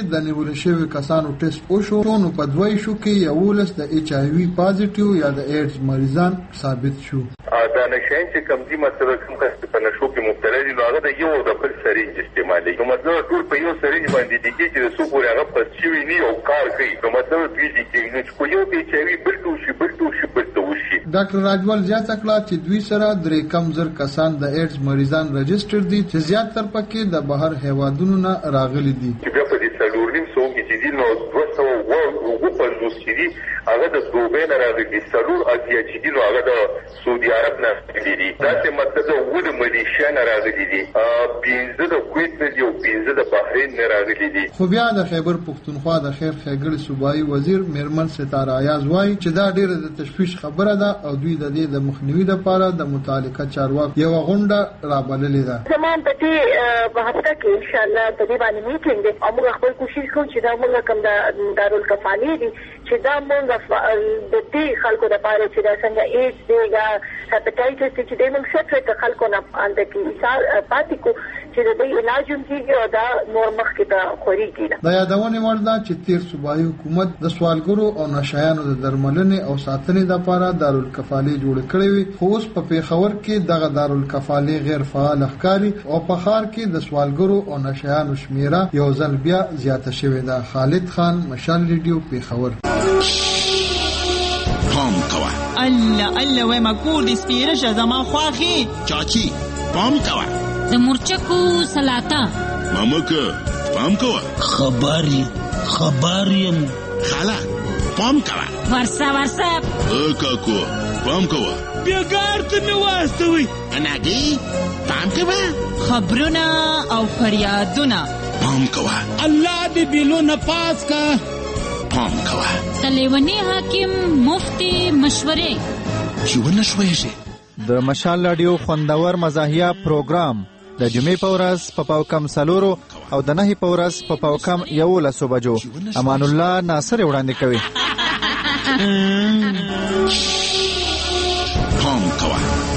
کړی شوی کسانو ټیسټ وشو نو په دوی شو کې یولس د ایچ آی وی پازیټیو یا د ایډز مریضان ثابت شو. دا نشین چې کم دي مطلب کوم کس په نشو کې مبتلا دي نو هغه د یو د بل سرینج استعمالي. نو مطلب ټول په یو سرینج باندې دي چې د سو پورې هغه په چوي نه او کار کوي. نو مطلب پیږي چې نو چې یو ایچ آی وی بل ټو شي بل ټو شي بل ټو شي. ډاکټر راجوال زیاته کړه چې دوی سره درې کم زر کسان د ایډز مریضان رجسټر دي چې زیات تر پکې د بهر هیوادونو نه راغلي دي. چې بیا په دې څلورنیم سو کې چې دي نو دوه سوه اووه پنځوس چې دي هغه د دوبۍ نه راغلي، څلور اتیا چې دي نو هغه د سعودي عرب نه راغلي دي. داسې مطلب د اووه د ملیشیا نه راغلي دي، پنځه د کویت نه دي او پنځه د بحرین نه راغلي دي. خو بیا د خیبر پښتونخوا د خیر ښېګړې صوبایي وزیر میرمن ستاره ایاز وایي چې دا ډېره د تشویش خبره ده او دوی د دې د مخنیوي لپاره د متعلقه چارواکو یوه غونډه رابللې ده. زموږ په دې په هفته کې انشاءالله په دې باندې میټینګ دی او موږ خپل کوشش کوو چې دا موږ کوم د دارالکفالې دي چې دا موږ د دې خلکو لپاره چې دا څنګه ایډز دی یا هپاتایټس چې د موږ سټریټ خلکو نه اند کې پاتې کو چې د دې علاج هم کیږي او دا نور مخکې ته خوريږي. دا یادونه وړ ده چې تیر صوبایي حکومت د سوالګرو او نشایانو د درملنې او ساتنې لپاره دارالکفالې جوړ کړې وي، خو اوس په پیښور کې دغه دارالکفالې غیر فعال ښکاري او په ښار کې د سوالګرو او نشایانو شمیره یو ځل بیا زیاته شوې ده. خالد خان، مشال ریډیو، پیښور. پام کوه الله الله وای ما کور دې سپیره شه زما خواخي چاچی پام کوه د مرچکو سلاطه مامکه پام کوه خبري خبريم خاله پام کوه ورسا ورسا ا کاکو پام کوه بیګار ته مې واستوي اناګي پام کوه خبرونه او فریادونه پام کوه الله دې بیلونه پاس کا پام کوه تلیونی حاکم مفتی مشورې ژوند شوي شي. د مشال رادیو خوندور مزاحیه پروګرام د جمعې په ورځ په پاوکم سلورو او د نهي په ورځ په پاوکم یولسو بجو امان الله ناصر وړاندې کوي. پام کوه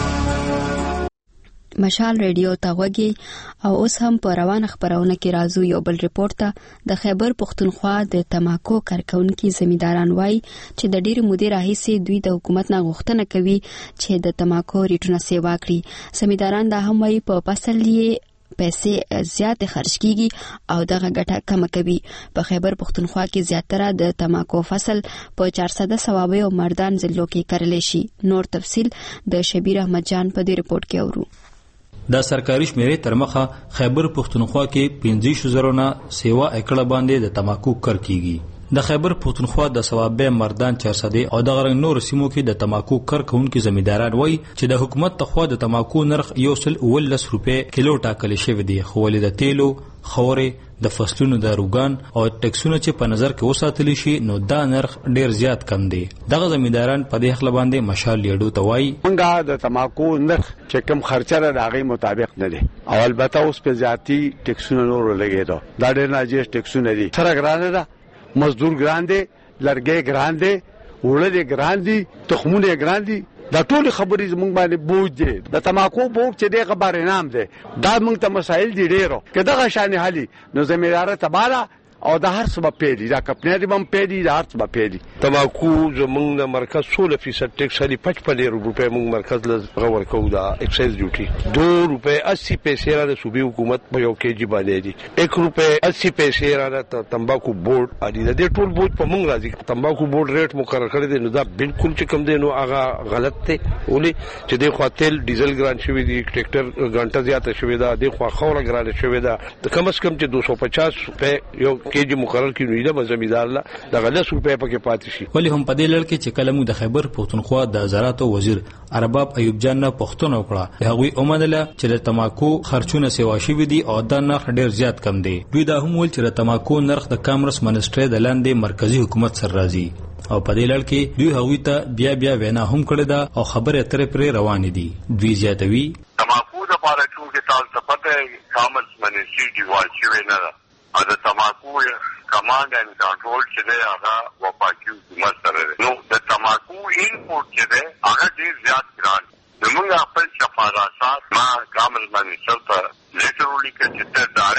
مشال ریډیو ته غوږی او اوس هم په روانه خبرونه کې راځو یو بل ریپورت ته. د خیبر پښتونخوا د تماکو کارکونکو زمینداران وایي چې د ډېر مودې راهیسې دوی د حکومت نه غوښتنه کوي چې د تماکو ریټونه سیوا کړي. زمینداران دا هم وایي په فصل یې پیسې زیات خرج کیږي او دغه ګټه کم کوي. په خیبر پښتونخوا کې زیاتره د تماکو فصل په چار سده ثوابي او مردان ضلعو کې کرل شي. نور تفصيل د شبیر احمد جان په دې ریپورت کې اورو. د سرکاري شمیرې تر مخه خیبر پښتونخوا کې پنځه زره سیوا اکړه باندې د تماکو کار کیږي. د خیبر پښتونخوا د ثوابه مردان چار سده او د غرنګ نور سیمو کې د تماکو کار کوونکو زمینداران وایي چې د حکومت تخوا د تماکو نرخ یو سل ولس روپے کیلو ټاکل شوی دی، خو ولې د تیلو خورې د فصلونو د روغان او ټکسونو چې په نظر کې وساتل شي نو دا نرخ ډیر زیات کم دی. دغه زمینداران په دې خپل باندې مشال لیډو ته وایي موږ د تماکو نرخ چې کم خرچه را دغه مطابق نه دي او البته اوس په ذاتی ټکسونو نور لګیدو دا ډیر ناجیز ټکسونه دي. سره ګرانه ده، مزدور ګران دي، لرګي ګران دي، وړل ګران دي، تخمونه ګران دي. دا ټول خبرې زموږ باندې بوج دي. د تماکو بوج چې دغه بار نام دي دا موږ ته مسائل دي ډیرو که دغه شان حالي نو زمیندار تباله او د هر څه په پیډي دا کپنې دي بم پیډي د هر څه په پیډي. تماکو زموږ د مرکز سولہ فیصد ټیکس لري پچپن روپے موږ مرکز له غور کوو دا ایکسایز ډیوټي دو روپے اسی پیسې را د صوبې حکومت په یو کېجی باندې دي ایک روپے اسی پیسې را د تمباکو بورډ ادي د ټول بوج په موږ راځي. تمباکو بورډ ریټ مقرر کړی دی نو دا بالکل چې کم دی نو هغه غلط دی ولې چې د خاطر ډیزل ګران شوی دی، ټریکټر غنټه زیاته شوی دا، د خو خوره ګران شوی دا، د کم از کم چې دو سو پچاس روپے یو کېجی مقرر کړي دی زمیندار لا د غلط روپے پکې پاتې شي. ولی هم په دې لړ کې چې کلمو د خیبر پښتونخوا د زراعت وزیر ارباب ایوب جان نه پښتون وکړه هغه اومدله چې د تماکو خرچونه سیوا شوی دي او د نرخ ډیر زیات کم دی. دوی دا هم ول چې د تماکو نرخ د کامرس منسټری د لاندې مرکزی حکومت سره راځي او په دې لړ کې دوی هغوی ته بیا بیا وینا هم کړې ده او خبره ترې پرې روانې دي. دوی زیاتوي تماکو د پاره چې تاسو ته پته کامرس منسټری دیوال شوی نه ده او د تماکو کمانډ اینڈ کنټرول چې دی هغه وفاقي حکومت سره دی. نو د تماکو انپورټ چې دی هغه ډېر زیات ګران دی. زموږ خپل شفاراسات ما کامل منسټر ته لیټر ولیکل چې ته ډایرکټ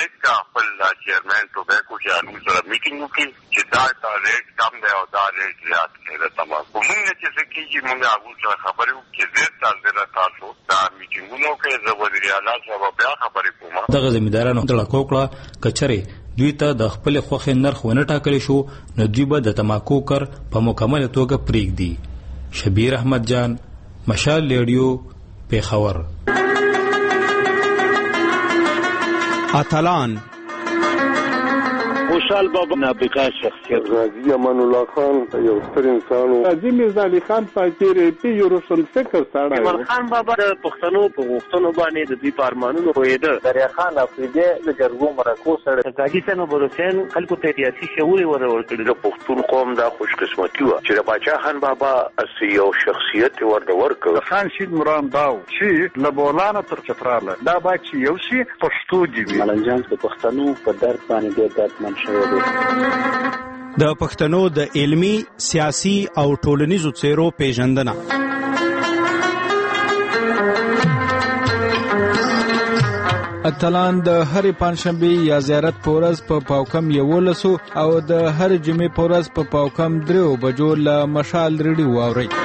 ریټ کا خپل چیرمن ټوبیکو جانو سره میټینګ وکړي چې دا دا ریټ کم دی او دا ریټ زیات دی د تماکو موږ چې څه کیږي موږ هغه سره خبرې وکړو زه تاسو نه تاسو دا میټینګونو کې زه وزیر اعلی صاحب بیا خبرې کوم دغه زمیندارانو د لکوکړه کچري دوی ته د خپل خوخه نرخ ونه ټاکل شو نو دوی به د تماکو کر په مکمل توګه پریږدي. شبیر احمد جان، مشال ریډیو، پیښور. اتلان خوشحال بابا نابغه شخصیت، غازی امان الله خان یو ستر انسان و، غازی میرزا علي خان فاطمه پی یو روشن فکر سره، کمال خان بابا د پښتنو په غوښتنو باندې د دې پارمانونو پوهېده، دریا خان افریدی د جرګو مرکو سره، غازی سنو بروسین خلکو ته سیاسي شعور ورکړي. د پښتون قوم دا خوش قسمتي و چې د باچا خان بابا اسی یو شخصیت ورته ورکړ. خان شید مرام داو چې لبولانه تر چتراله دا با چې یو شي پښتو دی وي. ملنجان د پښتنو په درد باندې ډېر دردمن شوی دی. د پښتنو د علمی، سیاسي او ټولنیزو څیرو پیژندنه. اتلان د هرې پنځشنبې یا زیارت په ورځ په پاوکم یولسو او د هر جمعې په ورځ په پاوکم دریو بجو له مشال ریډیو واورئ.